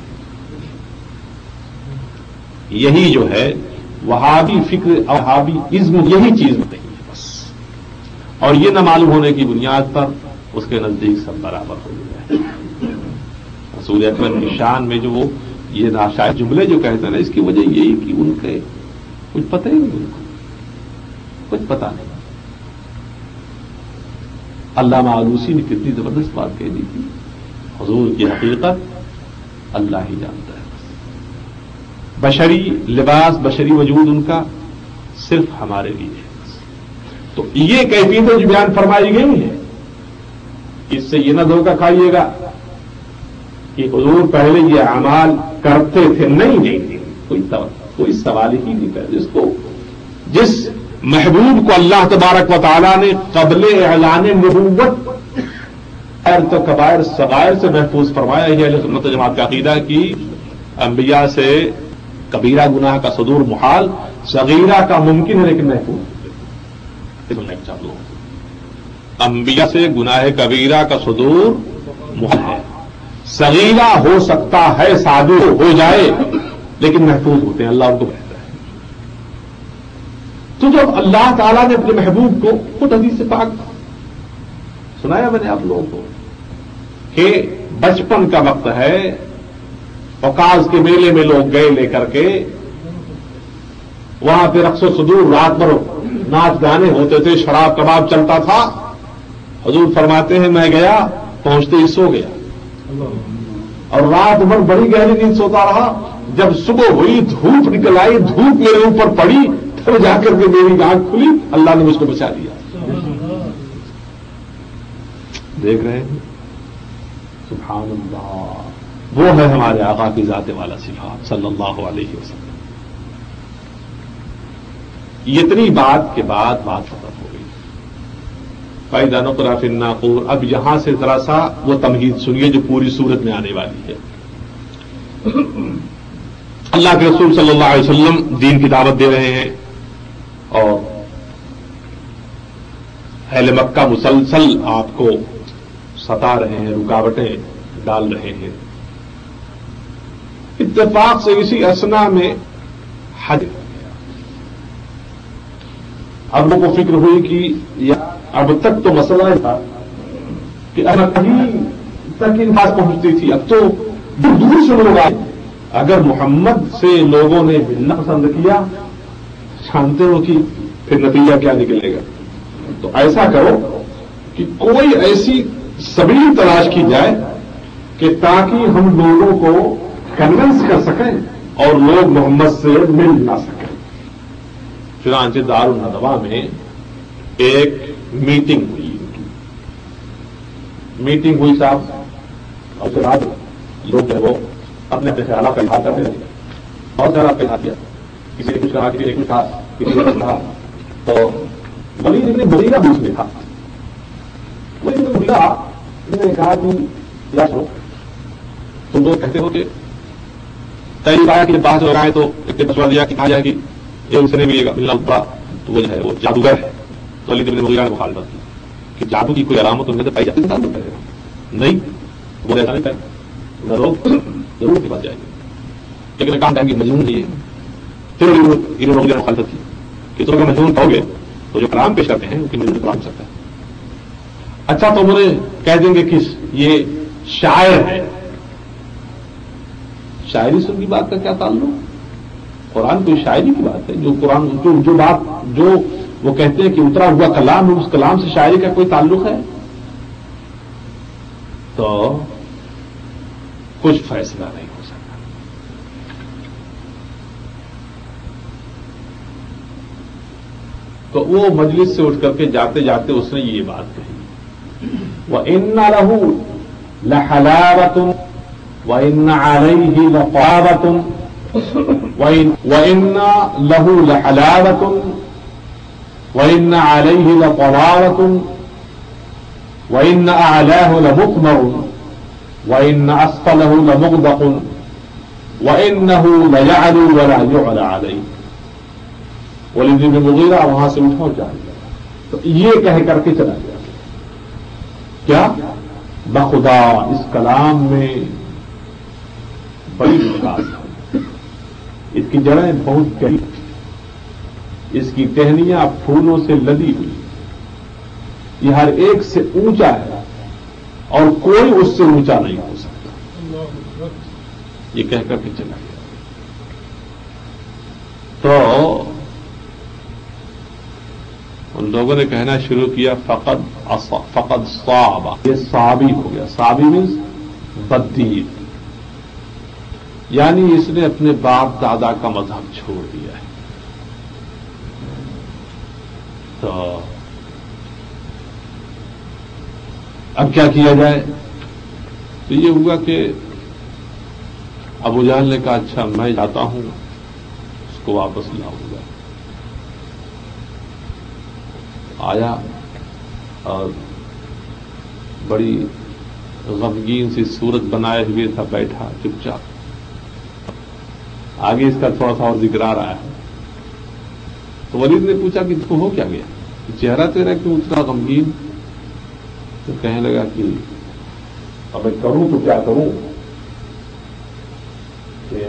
یہی جو ہے وہابی فکر اور وہابی ازم، یہی چیز نہیں ہے بس. اور یہ نہ معلوم ہونے کی بنیاد پر اس کے نزدیک سب برابر ہو گیا ہے. رسول اکرم کی شان میں جو وہ یہ ناشائر جملے جو کہتے ہیں نا، اس کی وجہ یہی کہ ان کے کچھ پتہ ہی نہیں، ان کو کچھ پتہ نہیں. علامہ آلوسی نے کتنی زبردست بات کہہ دی تھی، حضور کی حقیقت اللہ ہی جانتا ہے. بشری لباس، بشری وجود ان کا صرف ہمارے لیے ہے. تو یہ کیفیتیں جو بیان فرمائی گئی ہیں، اس سے یہ نہ دھوکہ کھائیے گا کہ حضور پہلے یہ اعمال کرتے تھے. نہیں نہیں کوئی کوئی سوال ہی نہیں کر. جس کو جس محبوب کو اللہ تبارک و تعالیٰ نے قبل اعلان نبوت خیر تو کبائر صغائر سے محفوظ فرمایا. یہ اہل سنت جماعت کا عقیدہ کی انبیاء سے کبیرہ گناہ کا صدور محال، صغیرہ کا ممکن ہے لیکن محفوظ. انبیاء سے گناہ کبیرہ کا صدور محال ہے، صغیرہ ہو سکتا ہے، صادر ہو جائے لیکن محفوظ ہوتے ہیں، اللہ ان کو بہتر ہے. تو جب اللہ تعالیٰ نے اپنے محبوب کو خود حدیث پاک سنایا میں نے آپ لوگوں کو کہ بچپن کا وقت ہے، اوقاز کے میلے میں لوگ گئے لے کر کے، وہاں پہ رقص و صدور، رات بھر ناچ گانے ہوتے تھے، شراب کباب چلتا تھا. حضور فرماتے ہیں میں گیا، پہنچتے ہی سو گیا اور رات بھر بڑی گہری نیند سوتا رہا. جب صبح ہوئی، دھوپ نکل آئی، دھوپ میرے اوپر پڑی، تب جا کر کے میری آنکھ کھلی، اللہ نے مجھ کو بچا لیا. دیکھ رہے ہیں سبحان اللہ، وہ ہے ہمارے آقا کی ذات والا صفات صلی اللہ علیہ وسلم. اتنی بات کے بعد بات ختم ہو گئی. فَإِذَا نُقِرَ فِي النَّاقُورِ. اب یہاں سے ذرا سا وہ تمہید سنیے جو پوری صورت میں آنے والی ہے. اللہ کے رسول صلی اللہ علیہ وسلم دین کی دعوت دے رہے ہیں اور اہل مکہ مسلسل آپ کو ستا رہے ہیں، رکاوٹیں ڈال رہے ہیں. اتفاق سے اسی اسنا میں حج، اب لوگوں کو فکر ہوئی کہ اب تک تو مسئلہ تھا کہ اگر کہیں تک ان بات پہنچتی تھی، اب تو دور دور سے لوگ آئے. اگر محمد سے لوگوں نے ملنا پسند کیا، جانتے ہو کہ پھر نتیجہ کیا نکلے گا. تو ایسا کرو کہ کوئی ایسی سبیل تلاش کی جائے کہ تاکہ ہم لوگوں کو کنونس کر سکیں اور لوگ محمد سے مل نہ سکیں. چنانچہ دارالندوا میں ایک میٹنگ ہوئی میٹنگ ہوئی صاحب، اور اس کے بعد لوگ جو وہ اپنے اپنے خیالات کا اظہار کرتے رہے. بہت سارا آپ کا اظہار کیا، کسی نے کچھ کہا، کسی نے کچھ کہا، کسی نے کچھ کہا. تو ولید بن مغیرہ بھی اس میں تھا. ولید بن مغیرہ نے کہا کہ یا سو تم لوگ کہتے ہو کہ تیری آیا کہ بات لگائے تو ایک مسئلہ دیا کہ کہا جائے کہ یہ اس نے بھی ملنا اترا تو وہ جو ہے وہ جادوگر ہے. تو ولید بن مغیرہ نے مخالفت کی کہ جادو کی کوئی علامت ان میں سے پائی جاتی نہیں، وہ ایسا نہیں کرے نہ لوگ ضرور کی بات جائے گی. لیکن کام ٹائم کی مجنون نہیں ہے. پھر انہوں نے مخالفت کی کہ تم اگر مجنون کہو گے تو جو کلام پیش کرتے ہیں ان کی مجنون کلام سکتا ہے. اچھا تو انہوں نے کہہ دیں گے کہ یہ شاعر ہے. شاعری سے ان کی بات کا کیا تعلق؟ قرآن کوئی شاعری کی بات ہے؟ جو قرآن جو, جو بات جو وہ کہتے ہیں کہ اترا ہوا کلام ہے اس کلام سے شاعری کا کوئی تعلق ہے؟ تو کچھ فیصلہ نہیں ہو سکتا. تو وہ مجلس سے اٹھ کر کے جاتے جاتے اس نے یہ بات کہی وَإِنَّ لَهُ لَحَلَاوَةٌ وَإِنَّ عَلَيْهِ لَطَابَةٌ وَإِنَّ لَهُ لَحَلَاوَةٌ وَإِنَّ عَلَيْهِ لَطَابَةٌ وَإِنَّ أَعْلَاهُ لَمُقْمَرٌ وَإِنَّ أَسْفَلَهُ لَمُغْدَقٌ وَإِنَّهُ لَيَعْلُو وَلَا يُعْلَى عَلَيْهِ. ولید بن مغیرہ وہاں سے اٹھا اور جا گیا. تو یہ کہہ کر کے چلا گیا. کیا بخدا اس کلام میں بڑی مٹھاس ہے. اس کی جڑیں بہت گہری, اس کی ٹہنیاں پھولوں سے لدی ہوئی. یہ ہر ایک سے اونچا ہے اور کوئی اس سے اونچا نہیں ہو سکتا. یہ کہہ کر کے چلا گیا. تو ان لوگوں نے کہنا شروع کیا فقد فقد صابہ, یہ صابی ہو گیا. صابی مینس بددین, یعنی اس نے اپنے باپ دادا کا مذہب چھوڑ دیا ہے. تو اب کیا کیا جائے؟ تو یہ ہوا کہ ابو جہل نے کہا اچھا میں جاتا ہوں اس کو واپس لاؤں گا. آیا اور بڑی غمگین سی صورت بنائے ہوئے تھا, بیٹھا چپ چاپ. آگے اس کا تھوڑا سا اور ذکر آ رہا ہے. تو ولید نے پوچھا کہ اس کو ہو کیا گیا, چہرہ تیرا کیوں اتنا غمگین؟ تو کہنے لگا کہ اب میں کروں تو کیا کروں کہ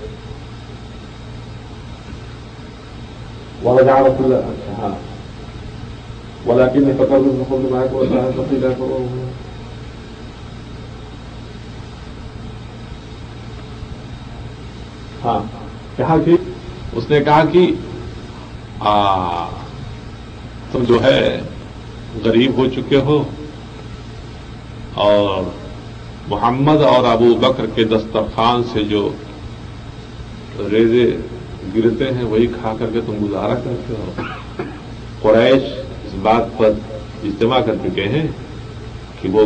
وجہ ہاں ولكن فقط الخلد معك ولا تقيل فرعون. ہاں کہا کہ اس نے کہا کہ آ, تم جو ہے غریب ہو چکے ہو اور محمد اور ابو بکر کے دسترخوان سے جو ریزے گرتے ہیں وہی کھا کر کے تم گزارا کرتے ہو. قریش اس بات پر اجتماع کر چکے ہیں کہ وہ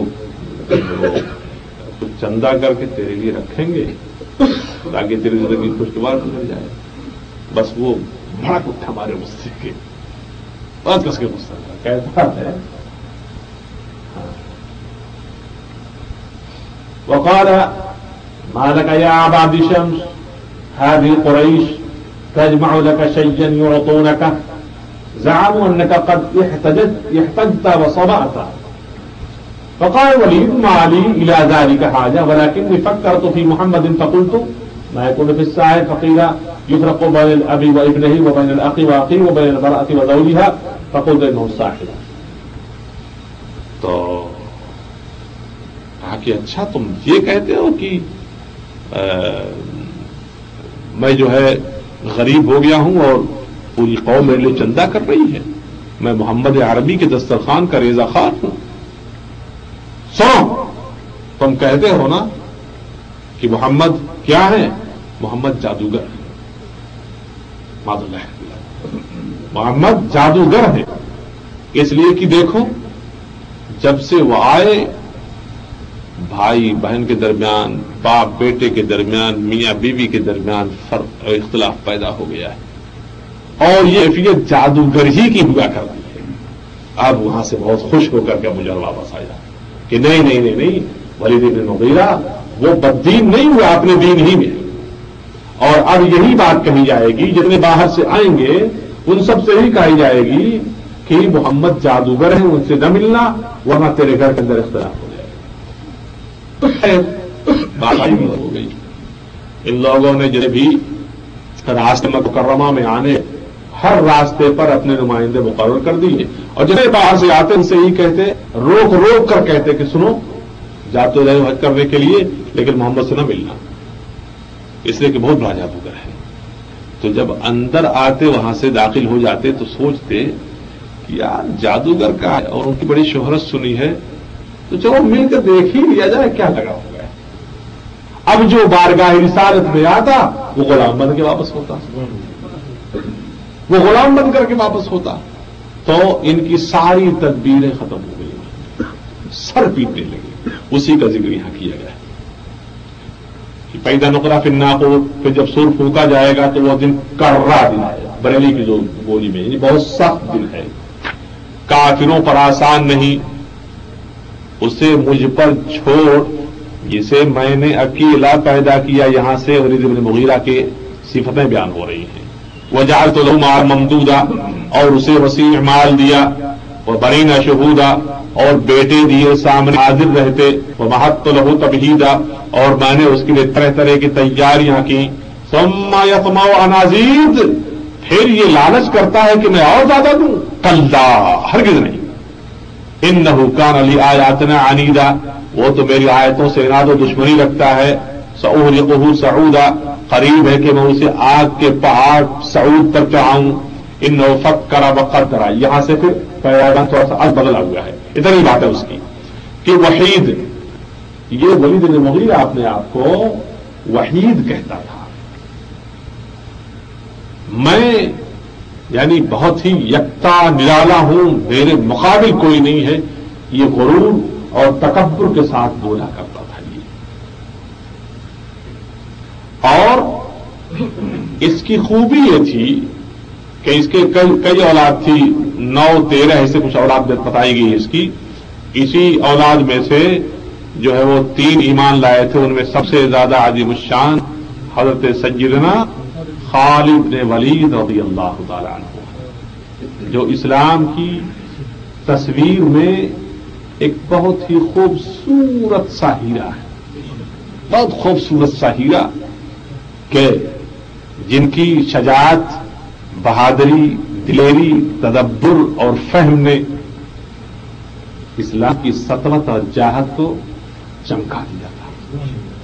کچھ چندہ کر کے تیرے لیے رکھیں گے تاکہ تیری زندگی خوشگوار گزر جائے. بس وہ بڑا اٹھا ہمارے غصے کے, بہت کس کے غصہ تھا. کیسا ہے وقال ما لك يا عباد شمس هذه قريش تجمع لك شيئا يعطونك زعموا انك قد احتجت احتجت وصبعت. فقال وليد ما لي الى ذلك حاجه ولكني فكرت في محمد فقلت ما يكون في الساعه فقيل يفرق بين الاب وابنه وبين الاخ واخيه وبين المراه وزوجها فقلت انه الساحر. تو کہا کہ اچھا تم یہ کہتے ہو کہ میں جو ہے غریب ہو گیا ہوں اور پوری قوم میرے لیے چندہ کر رہی ہے, میں محمد عربی کے دسترخوان کا ریزہ خوار ہوں. سنو, تم کہتے ہو نا کہ محمد کیا ہے؟ محمد جادوگر ہے. محمد جادوگر ہے اس لیے کہ دیکھو جب سے وہ آئے بھائی بہن کے درمیان, باپ بیٹے کے درمیان, میاں بیوی کے درمیان فرق اور اختلاف پیدا ہو گیا ہے اور یہ کیفیت جادوگر ہی کی ہوا کرتی ہے. اب وہاں سے بہت خوش ہو کر کے مجھے واپس آیا کہ نہیں نہیں نہیں نہیں ولید بن مغیرہ وہ بددین نہیں ہوا اپنے دین ہی میں. اور اب یہی بات کہی جائے گی, جتنے باہر سے آئیں گے ان سب سے ہی کہی جائے گی کہ محمد جادوگر ہیں, ان سے نہ ملنا ورنہ تیرے گھر کے اندر اختلاف ہو جائے گا. بات ہو گئی. ان لوگوں نے جنہیں بھی راستے مکرمہ میں آنے ہر راستے پر اپنے نمائندے مقرر کر دیے، اور جتنے باہر سے آتے ان سے ہی کہتے، روک روک کر کہتے کہ سنو جاتے رہے حج کرنے کے لیے لیکن محمد سے نہ ملنا، اس لیے کہ بہت بڑا جادوگر ہے۔ تو جب اندر آتے وہاں سے داخل ہو جاتے تو سوچتے کہ یار جادوگر کا ہے اور ان کی بڑی شہرت سنی ہے، تو چلو مل کر دیکھ ہی لیا جائے کیا لگا ہوا ہے۔ اب جو بارگاہ رسالت میں آتا وہ غلام بن کے واپس ہوتا، وہ غلام بن کر کے واپس ہوتا، تو ان کی ساری تدبیریں ختم ہو گئی، سر پیٹنے لگے۔ اسی کا ذکر یہاں کیا گیا کہ پیدا نقرہ فی الناقور، پھر جب سور پھونکا جائے گا تو وہ دن کرا دن ہے، بریلی کی جو بولی میں یعنی بہت سخت دن ہے، کافروں پر آسان نہیں، اسے مجھ پر چھوڑ جسے میں نے اکیلا پیدا کیا۔ یہاں سے ولید بن مغیرہ کے صفتیں بیان ہو رہی ہیں۔ وجعلت له مالا ممدودا، اور اسے وسیع مال دیا، وبنین شہودا، اور بیٹے دیے سامنے حاضر رہتے، ومہدت له تمہیدا، اور میں نے اس کے لیے طرح طرح کی تیاریاں کی۔ ثم یطمع ان ازید، پھر یہ لالچ کرتا ہے کہ میں اور زیادہ دوں، کلا ہرگز نہیں، انہ کان لآیاتنا عنیدا، وہ تو میری آیتوں سے عناد و دشمنی رکھتا ہے۔ سأغرقہ سعودا، قریب ہے کہ میں اسے آگ کے پہاڑ سعود پر چڑھاؤں۔ انہ فکر وقدر، یہاں سے پھر پیغام تھوڑا سا اب بدلا ہوا ہے، اتنی بات ہے اس کی کہ وحید، یہ ولید بن مغیرہ اپنے آپ کو وحید کہتا تھا، میں یعنی بہت ہی یکتا نرالا ہوں، میرے مقابل کوئی نہیں ہے، یہ غرور اور تکبر کے ساتھ بولا کرتا تھا یہ۔ اور اس کی خوبی یہ تھی کہ اس کے کئی کئی اولاد تھی، نو تیرہ ایسے کچھ اولاد بتائی گئی اس کی، اسی اولاد میں سے جو ہے وہ تین ایمان لائے تھے، ان میں سب سے زیادہ عظیم الشان حضرت سیدنا خالد بن ولید رضی اللہ تعالی عنہ، جو اسلام کی تصویر میں ایک بہت ہی خوبصورت سا ہیرا ہے، بہت خوبصورت سا ہیرا کہ جن کی شجاعت، بہادری، دلیری، تدبر اور فہم نے اسلام کی سطوت اور جاہت کو چمکا دیا تھا،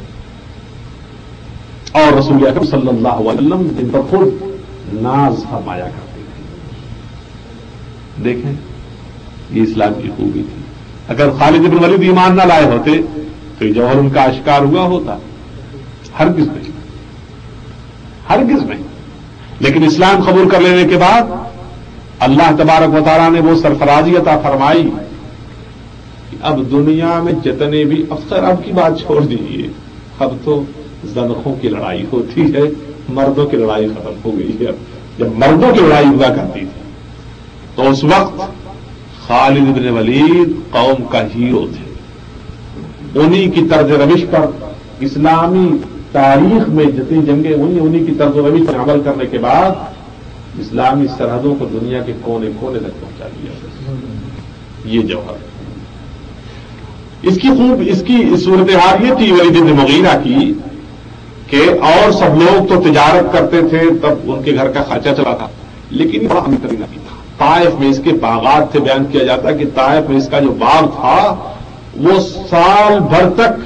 اور رسول اکرم صلی اللہ علیہ وسلم جن پر خود ناز فرمایا کرتے تھے۔ دیکھیں یہ اسلام کی خوبی تھی۔ اگر خالد بن ولید ایمان نہ لائے ہوتے تو یہ جوہر ان کا اشکار ہوا ہوتا، ہرگز نہیں، ہرگز نہیں۔ لیکن اسلام قبول کر لینے کے بعد اللہ تبارک و تعالیٰ نے وہ سرفرازی عطا فرمائی کہ اب دنیا میں جتنے بھی افسر، اب کی بات چھوڑ دیجیے، اب تو زنخوں کی لڑائی ہوتی ہے، مردوں کی لڑائی ختم ہو گئی ہے۔ جب مردوں کی لڑائی ہوا کرتی تھی تو اس وقت خالد بن ولید قوم کا ہیرو تھے، انہی کی طرز روش پر اسلامی تاریخ میں جتنی جنگیں ہوئی انہی کی طرز روش پر عمل کرنے کے بعد اسلامی سرحدوں کو دنیا کے کونے کونے تک پہنچا دیا۔ یہ جوہر اس کی خوب اس کی صورتحال یہ تھی ولید بن مغیرہ کی کہ اور سب لوگ تو تجارت کرتے تھے، تب ان کے گھر کا خرچہ چلا تھا، لیکن بڑا امیر ترین آدمی تھا۔ طائف میں اس کے باغات تھے، بیان کیا جاتا کہ طائف میں اس کا جو باغ تھا وہ سال بھر تک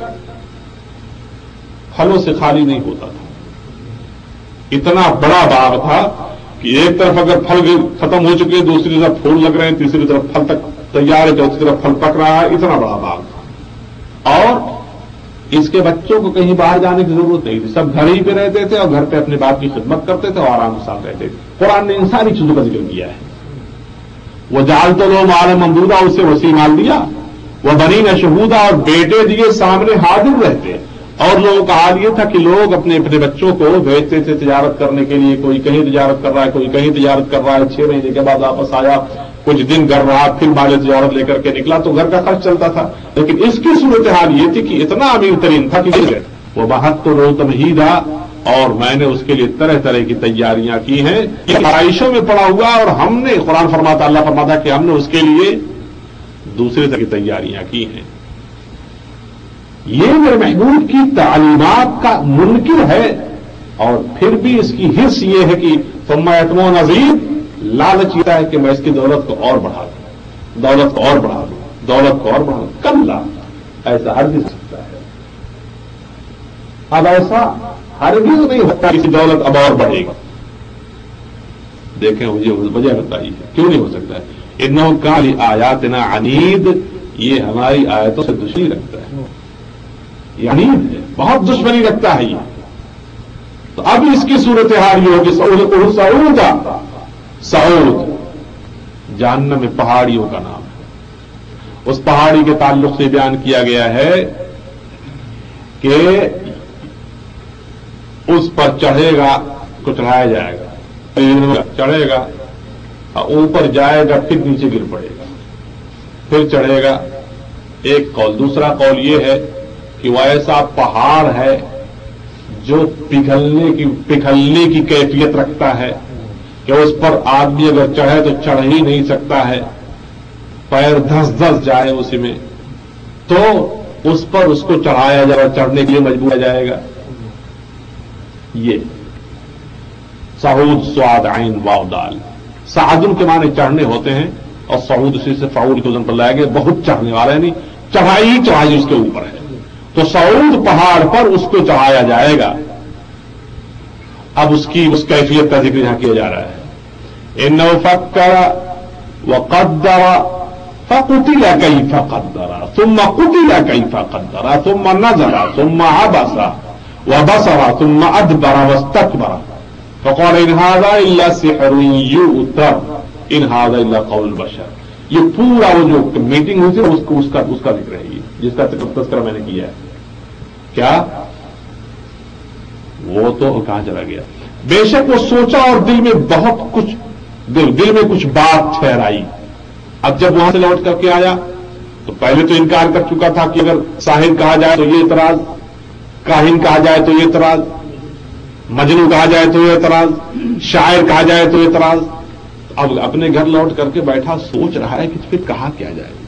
پھلوں سے خالی نہیں ہوتا تھا، اتنا بڑا باغ تھا کہ ایک طرف اگر پھل ختم ہو چکے دوسری طرف پھول لگ رہے ہیں، تیسری طرف پھل تک تیار ہے، چوتھی طرف پھل پک رہا ہے، اتنا بڑا باغ تھا۔ اور اس کے بچوں کو کہیں باہر جانے کی ضرورت نہیں تھی، سب گھر ہی پہ رہتے تھے اور گھر پہ اپنے باپ کی خدمت کرتے تھے اور آرام کے ساتھ رہتے تھے۔ قرآن نے ان ساری چیزوں کا ذکر کیا ہے۔ وہ جعلت له مالا ممدودا، اسے وسیع مال دیا، وہ بنین شہودا، اور بیٹے دیے سامنے حاضر رہتے۔ اور لوگوں کا حال یہ تھا کہ لوگ اپنے اپنے بچوں کو بھیجتے تھے تجارت کرنے کے لیے، کوئی کہیں تجارت کر رہا ہے، کوئی کہیں تجارت کر رہا ہے، چھ مہینے کے بعد واپس آیا، کچھ دن گھر رہا، پھر مال تجارت لے کر کے نکلا، تو گھر کا خرچ چلتا تھا۔ لیکن اس کی صورتحال یہ تھی کہ اتنا امیر ترین تھا کہ وہ بہت تو رو تمہیدا، اور میں نے اس کے لیے طرح طرح کی تیاریاں کی ہیں، عائشہ میں پڑا ہوا، اور ہم نے قرآن فرماتا، اللہ فرماتا کہ ہم نے اس کے لیے دوسرے طرح کی تیاریاں کی ہیں۔ یہ میرے محبوب کی تعلیمات کا منکر ہے، اور پھر بھی اس کی حرص یہ ہے کہ ثم یطمع مزید، لالچ یہ ہے کہ میں اس کی دولت کو اور بڑھا دوں، دولت کو اور بڑھا دوں، دولت کو اور بڑھا دوں۔ کلا، ایسا ہرگز ہو سکتا ہے؟ اب ایسا ہرگز نہیں ہوتا کسی دولت اب اور بڑھے گا۔ دیکھیں مجھے وجہ بتائیے کیوں نہیں ہو سکتا ہے؟ انہو کان لآیاتنا عنید، یہ ہماری آیتوں سے دشمنی رکھتا ہے، یہ عنید ہے، بہت دشمنی رکھتا ہے یہ۔ تو اب اس کی صورتحال یہ ہوگی سعود سعود سعود جہنم میں پہاڑیوں کا نام ہے۔ اس پہاڑی کے تعلق سے بیان کیا گیا ہے کہ اس پر چڑھے گا کو چڑھایا جائے گا، چڑھے گا اوپر جائے گا پھر نیچے گر پڑے گا، پھر چڑھے گا۔ ایک قول، دوسرا قول یہ ہے کہ وہ ایسا پہاڑ ہے جو پگھلنے کی پگھلنے کی کیفیت رکھتا ہے کہ اس پر آدمی اگر چڑھے تو چڑھ ہی نہیں سکتا ہے، پیر دھس دھس جائے اسی میں، تو اس پر اس کو چڑھایا جائے، چڑھنے کے لیے مجبور کیا جائے گا۔ یہ سعود سعاد عین واو دال، سعدن کے معنی چڑھنے ہوتے ہیں، اور سعود اسی سے فعول کے وزن پر لایا گیا، بہت چڑھنے والا ہے، نہیں چڑھائی ہی چڑھائی اس کے اوپر ہے۔ تو سعود پہاڑ پر اس کو چڑھایا جائے گا۔ اب اس کی اس کیفیت کا ذکر یہاں کیا جا رہا ہے۔ انہ فکر وقدر فقتل کیف قدر ثم قتل کیف قدر ثم نظر ثم عبس وبصر ثم ادبر واستكبر فقال ان هذا الا سحر يؤثر ان هذا الا قول البشر۔ یہ پورا وہ جو میٹنگ ہوئی تھی اس کو اس کا اس کا ذکر ہے، جس کا تذکرہ میں نے کیا ہے۔ کیا وہ تو کہاں چلا گیا؟ بے شک وہ سوچا اور دل میں بہت کچھ دل دل میں کچھ بات ٹھہرائی۔ اب جب وہاں سے لوٹ کر کے آیا تو پہلے تو انکار کر چکا تھا کہ اگر ساحر کہا جائے تو یہ اعتراض، کاہن کہا جائے تو یہ اعتراض، مجنو کہا جائے تو یہ اعتراض، شاعر کہا جائے تو یہ اعتراض۔ اب اپنے گھر لوٹ کر کے بیٹھا سوچ رہا ہے کہ پھر کہا کیا جائے گا۔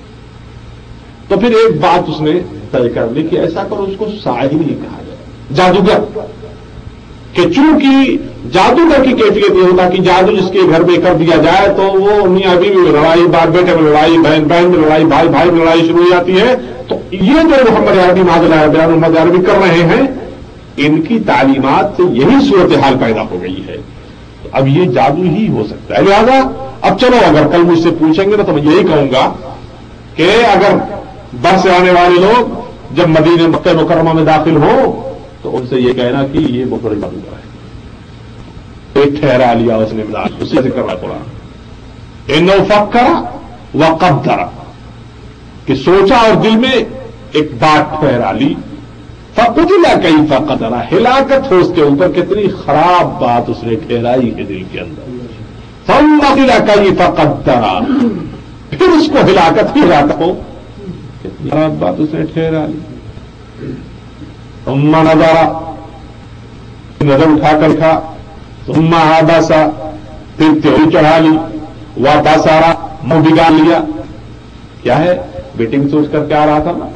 تو پھر ایک بات اس نے طے کر لی کہ ایسا کرو اس کو شاعر ہی نہیں کہا جائے، جادوگر، کہ چونکہ جادوگر کی کیفیت یہ ہوتا کہ جادو جس کے گھر میں کر دیا جائے تو وہ میاں بیوی میں لڑائی، باپ بیٹے میں لڑائی، بہن بہن میں لڑائی، بھائی بھائی میں لڑائی شروع ہو جاتی ہے۔ تو یہ جو محمد عربی معذرت بیان محمد عربی کر رہے ہیں، ان کی تعلیمات سے یہی صورتحال پیدا ہو گئی ہے۔ اب یہ جادو ہی ہو سکتا ہے، لہذا اب چلو اگر کل مجھ سے پوچھیں گے نا تو میں یہی کہوں گا کہ اگر باہر سے آنے والے لوگ جب مدینہ مکہ مکرمہ میں داخل ہوں تو ان سے یہ کہنا کہ یہ بہت بڑی جادوگر ہے، ایک ٹھہرا لیا اس نے مزاج، اسی سے کرنا پڑا۔ انہ فکر وقدر، کہ سوچا اور دل میں ایک بات ٹھہرا لی، فقتل کیف قدر، ہلاکت ہو اس کے اوپر، کتنی خراب بات اس نے ٹھہرائی ہے دل کے اندر۔ ثم قتل کیف قدر، پھر اس کو ہلاکت کی ہلاکت ہو، کتنی خراب بات اس نے ٹھہرا لی۔ ثم نظر، نظر اٹھا کر دیکھا، ثم عبس، پھر تیوری چڑھا لی، وبصر، منہ بگاڑ لیا۔ کیا ہے؟ بیٹنگ سوچ کر کے آ رہا تھا نا،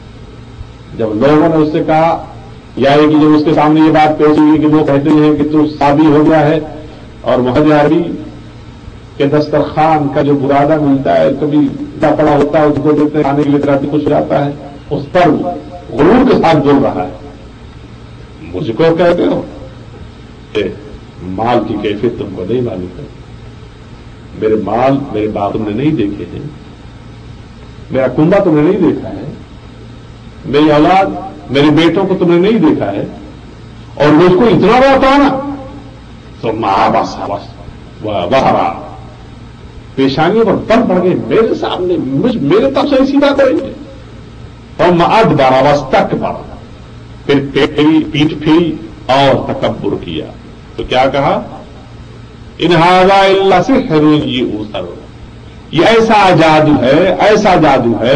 جب لوگوں نے اس سے کہا، یا کہ جب اس کے سامنے یہ بات پیش ہوئی کہ وہ کہتے ہیں کہ تو صابی ہو گیا ہے، اور محمد عربی کے دسترخوان کا جو برادہ ملتا ہے کبھی پڑا ہوتا ہے اس کو دیتے ہیں کھانے کے لیے طرح خوش جاتا ہے، اس پر غرور کے ساتھ بول رہا ہے۔ مجھ کو کہتے ہو کہ مال کی کیفیت تم کو نہیں معلوم ہے، میرے مال میرے باپ تم نے نہیں دیکھے ہیں، میرا کنبا تم نے نہیں دیکھا ہے، میری اولاد میرے بیٹوں کو تم نے نہیں دیکھا ہے، اور مجھ کو اتنا بڑا تھا نا تو ماں بس بہرا پیشانیوں پر بڑھ پڑ گئے میرے سامنے، میرے طرف سے ایسی بات کریں گے، اور مد بارہ بس تک بڑھا، پھر پیٹ پھری اور تکبر کیا۔ تو کیا کہا؟ ان ھذا الا سحر یؤثر، یہ ایسا جادو ہے، ایسا جادو ہے،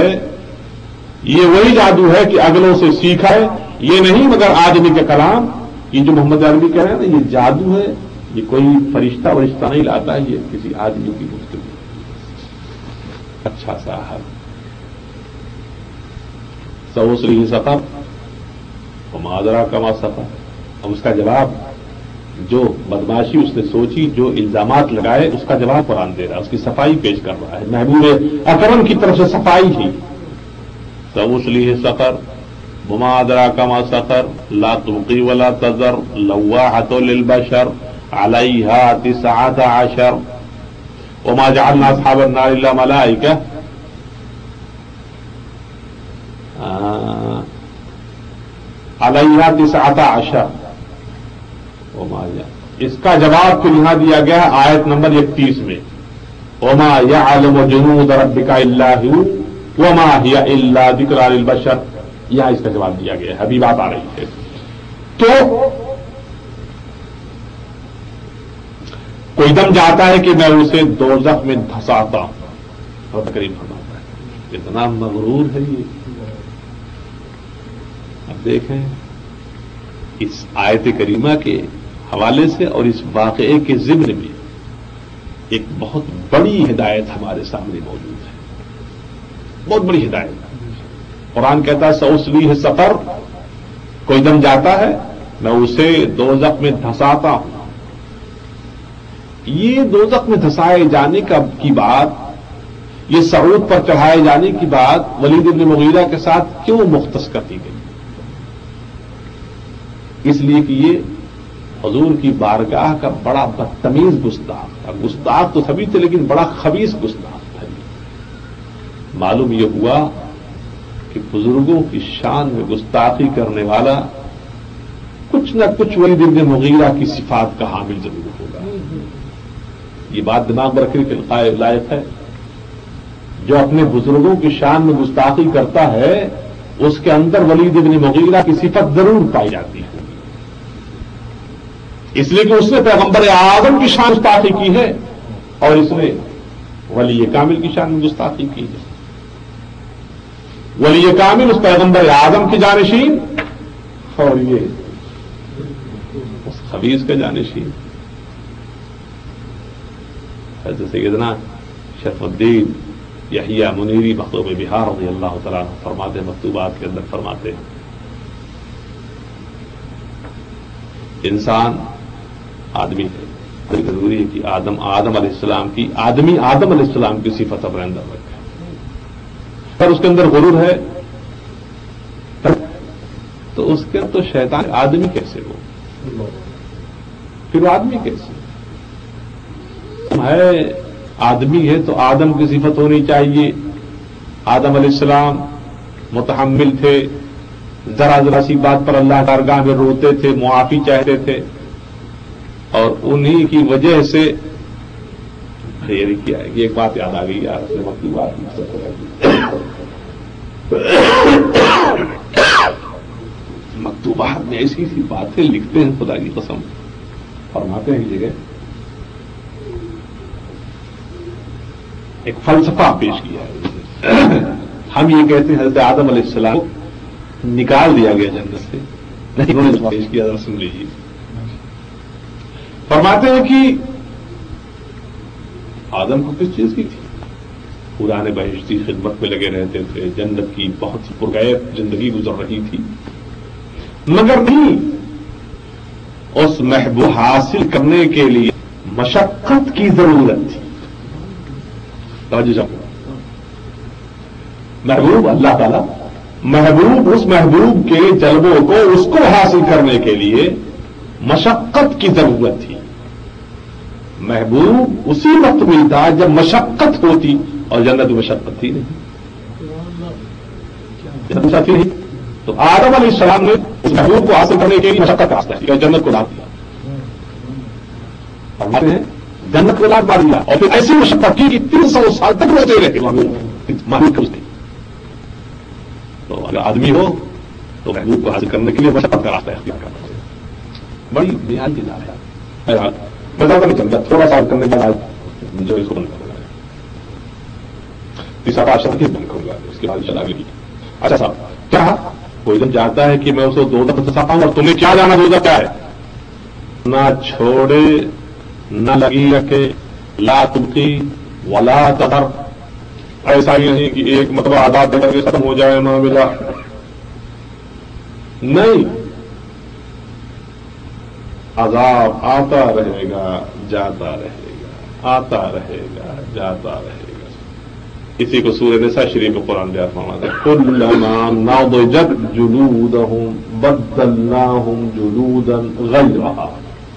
یہ وہی جادو ہے کہ اگلوں سے سیکھا ہے، یہ نہیں مگر آدمی کا کلام۔ یہ جو محمد عربی کہہ رہے ہیں نا، یہ جادو ہے، یہ کوئی فرشتہ ورشتہ نہیں لاتا ہے، یہ کسی آدمی کی گفتگو۔ اچھا صاحب، सउस्लिही सक़र वमा अदराका मा सक़र। अब उसका जवाब, जो बदमाशी उसने सोची, जो इल्जामात लगाए, उसका जवाब कुरान दे रहा है, उसकी सफाई पेश कर रहा है। महबूब अकरम की तरफ से सफाई ही, सउस्लिही सक़र वमा अदराका मा सक़र ला तुबक़ी वला तज़र लव्वाहतुन लिलबशर अलैहा तिस्अत अशर वमा जअलना अस्हाबन नार इल्ला मलाइका अलैहा तिस्अत अशर। इसका जवाब फिर यहां दिया गया है आयत नंबर इकतीस में, वमा यअलमु जुनूद रब्बिका इल्ला हु वमा हिया इल्ला ज़िक्रा लिल बशर। यहां इसका जवाब दिया गया है। अभी बात आ रही है। तो कोई दम चाहता है कि मैं उसे दोज़ख में धंसाता हूं, और करीब फरमाता है, इतना मगरूर है ये। अब देखें इस आयत करीमा के हवाले से और इस वाक़े के ज़िम्न में एक बहुत बड़ी हिदायत हमारे सामने मौजूद है, बहुत बड़ी हिदायत। कुरान कहता है सउस्लिही सक़र, कोई दम जाता है मैं उसे दोज़ख में धंसाता हूं। ये दोज़ख में धंसाए जाने का की बात, ये सऊद पर चढ़ाए जाने की बात वलीद इब्न मुगीरा के साथ क्यों मुख्तस कर दी गई? इसलिए कि ये हुजूर की बारगाह का बड़ा बदतमीज गुस्ताख था। गुस्ताख तो सभी थे, लेकिन बड़ा खबीस गुस्ताख था। मालूम ये हुआ कि बुजुर्गों की शान में गुस्ताखी करने वाला कुछ न कुछ वलीद इब्न मुगीरा की सिफात का हामिल जरूर होगा। ये बात दिमाग में रखने के लायक है। जो अपने बुजुर्गों की शान में गुस्ताखी करता है, उसके अंदर वलीद इब्न मुगीरा की सिफत जरूर पाई जाती है। इसलिए कि उसने पैगंबर आजम की शान गुस्ताखी की है और इसने वली कामिल की शान में गुस्ताखी की है। वली कामिल उस पैगंबर आजम की जानशीन और ये उस खबीस का जानशीन। हज़रत सैयदना शरफुद्दीन यहिया मुनीरी मखदूम बिहार रज़ियल्लाहु तआला अन्हु फरमाते, मकतूबात के अंदर फरमाते हैं, इंसान आदमी है, जरूरी है कि आदम आदम अलैहिस्सलाम की आदमी आदम अलैहिस्सलाम की सिफत अपने अंदर रखे। पर उसके अंदर गुरूर है तो उसके तो शैतान आदमी कैसे हो, फिर आदमी कैसे है? आदमी है तो आदम की सिफत होनी चाहिए। आदम अलैहिस्सलाम मुतहम्मिल थे, जरा जरा सी बात पर अल्लाह की बारगाह में रोते थे, मुआफी चाहते थे, और उन्हीं की वजह से ये किया है। एक बात याद आ गई यार, अपने वक्त की बात मकतूबात में ऐसी सी बातें लिखते हैं, खुदा की कसम फरमाते हैं। जगह एक फलसफा पेश किया है। हम ये कहते हैं हज़रत आदम अलैहिस्सलाम को निकाल दिया गया जन्नत से, नहीं, उन्होंने पेश किया, जरा सुन लीजिए। फरमाते हैं कि आदम को किस चीज की थी? पुराने बहिश्ती खिदमत में लगे रहते थे, जन्नत की बहुत ही पुरगैब जिंदगी गुजर रही थी, मगर नहीं, उस महबूब हासिल करने के लिए मशक्कत की जरूरत थी। महबूब अल्लाह ताला महबूब उस महबूब के जलवों को उसको हासिल करने के लिए मशक्कत की जरूरत थी। महबूब उसी वक्त मिलता जब मशक्कत होती, और जन्नत में मशक्कत थी नहीं, जन्नत थी नहीं। तो आदम अलैहिस्सलाम ने उस महबूब को हासिल करने के लिए मशक्कत का रास्ता है, जन्नत को दाद दिया। फरमाते हैं जन्नत को दाद दिया, और फिर ऐसी मशक्कत की कि तीन सौ साल तक रोते रहे महबूब उसने। तो अगर आदमी हो तो महबूब को हासिल करने के लिए मशक्कत का रास्ता इख्तियार करना चाहिए। बड़ी बेहाल की जाए है, मैं ज्यादा नहीं चलता, थोड़ा सा करने के बाद जो इसको बंद करूंगा, तीसरा पाशा के बंद करूंगा, उसके बाद चला गई। अच्छा साहब, क्या कोई जब जाता है कि मैं उसे दो दफा फंसा पाऊं, और तुम्हें क्या जाना दो दफा क्या है? ना छोड़े न लगी रखे, ला तुबकी वला तदर। ऐसा ही नहीं कि एक मतलब आजाद देकर के खत्म हो जाए मामला, نہیں، عذاب آتا رہے گا جاتا رہے گا، آتا رہے گا جاتا رہے گا. اسی کو سورہ نساء شریف میں قرآن بیان فرماتا ہے کلما نضجت جلودہم بدلناہم جلودا غیرہا.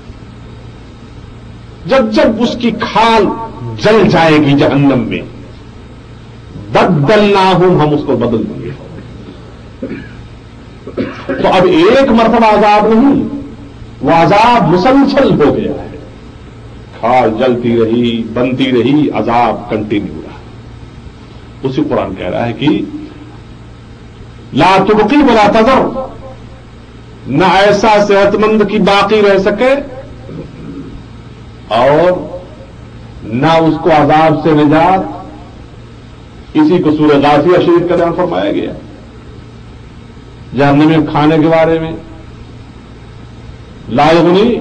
جب جب اس کی کھال جل جائے گی جہنم میں، بدلناہم ہم اس کو بدل دیں گے. تو اب ایک مرتبہ عذاب نہیں، وہ عذاب مسلسل ہو گیا ہے. کھال جلتی رہی، بنتی رہی، عذاب کنٹینیو رہا. اسی قرآن کہہ رہا ہے کہ لا تبقی ولا تذر، نہ ایسا صحت مند کی باقی رہ سکے اور نہ اس کو عذاب سے نجات. اسی کو سورہ غاشیہ شریف کا بیان فرمایا گیا جہنمی کھانے کے بارے میں. لا یغنی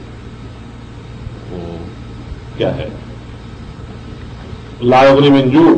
کیا ہے، لا یغنی من جوع،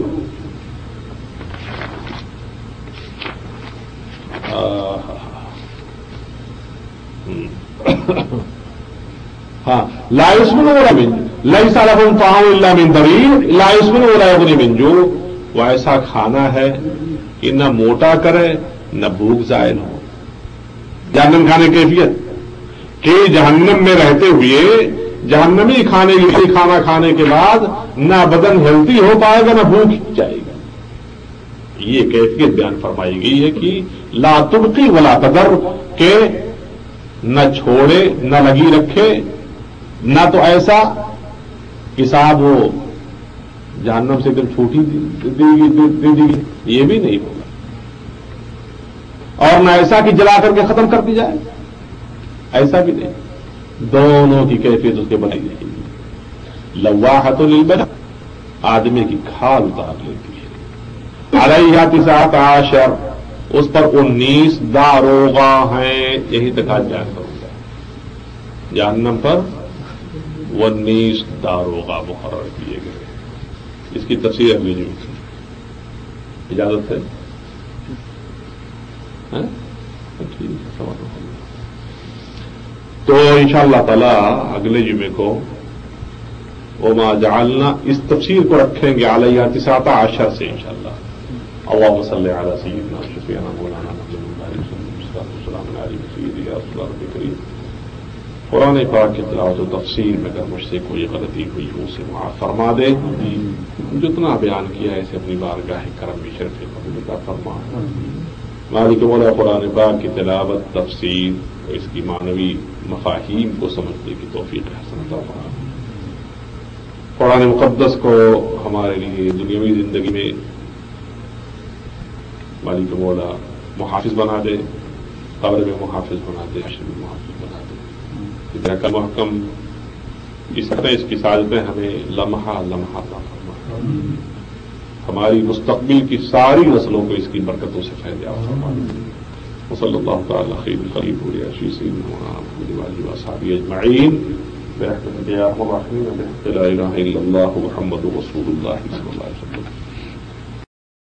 ہاں لا یسمن ولا من لیس لہم طعام الا من ضریع لا یسمن ولا یغنی من جوع. وہ ایسا کھانا ہے کہ نہ موٹا کرے نہ بھوک زائل ہو. جہنم کھانے کی کیفیت کہ جہنم میں رہتے ہوئے جہنمی کھانے کی کھانا کھانے کے بعد نہ بدن ہیلتھی ہو پائے گا نہ بھوک جائے گا. یہ کیفیت بیان فرمائی گئی ہے کہ لا تبقی ولا تذر، کہ نہ چھوڑے نہ لگی رکھے، نہ تو ایسا کہ صاحب وہ جہنم سے ایک چھوٹی دے دی گئی، یہ بھی نہیں ہوگا. اور نہ ایسا کہ جلا کر کے ختم کر دی جائے، ایسا بھی نہیں. دونوں کی کیفیت اس کے بنائی جائے گی. لواحۃ للبشر، آدمی کی کھال اتار لیتی ہے. علیہا تسعۃ عشر، اس پر انیس داروغہ ہیں. یہی تک آج بیان کروں گا. جہنم پر انیس داروغہ مقرر کیے گئے. اس کی تفسیر اگلی جو اجازت ہے تو انشاءاللہ تعالی اگلے جمعے کو وما جعلنا اس تفسیر کو رکھیں گے علیہ تسعۃ عشر سے انشاءاللہ. اللہم صلی علی سیدنا شفیعنا مولانا محمد السلام علیہ سیدی یا رسول اللہ کریم. قرآن پاک کی تلاوت و تفسیر میں اگر مجھ سے کوئی غلطی ہوئی ہو اسے معاف فرما دے. جتنا بیان کیا ہے اسے اپنی بارگاہ کرم بھی شرف قبول عطا فرما. مالک مولا قرآن پاک کی تلاوت، تفسیر اور اس کی معنوی مفاہیم کو سمجھنے کی توفیق حسن عطا فرما. قرآن مقدس کو ہمارے لیے دنیاوی زندگی میں مالک مولا محافظ بنا دے، قبر میں محافظ بنا دے، حشر میں محافظ بنا دے. اتنا کا محکم اس طرح اس کی سازتیں ہمیں لمحہ لمحہ عطا فرما. ہماری مستقبل کی ساری نسلوں کو اس کی برکتوں سے فیضیاب فرما. وصلی اللہ تعالی خیر قریب علی سیدنا محمد و اصحابہ اجمعین برحمتک یا ارحم الراحمین. لا الہ الا اللہ محمد رسول اللہ صلی اللہ علیہ وسلم.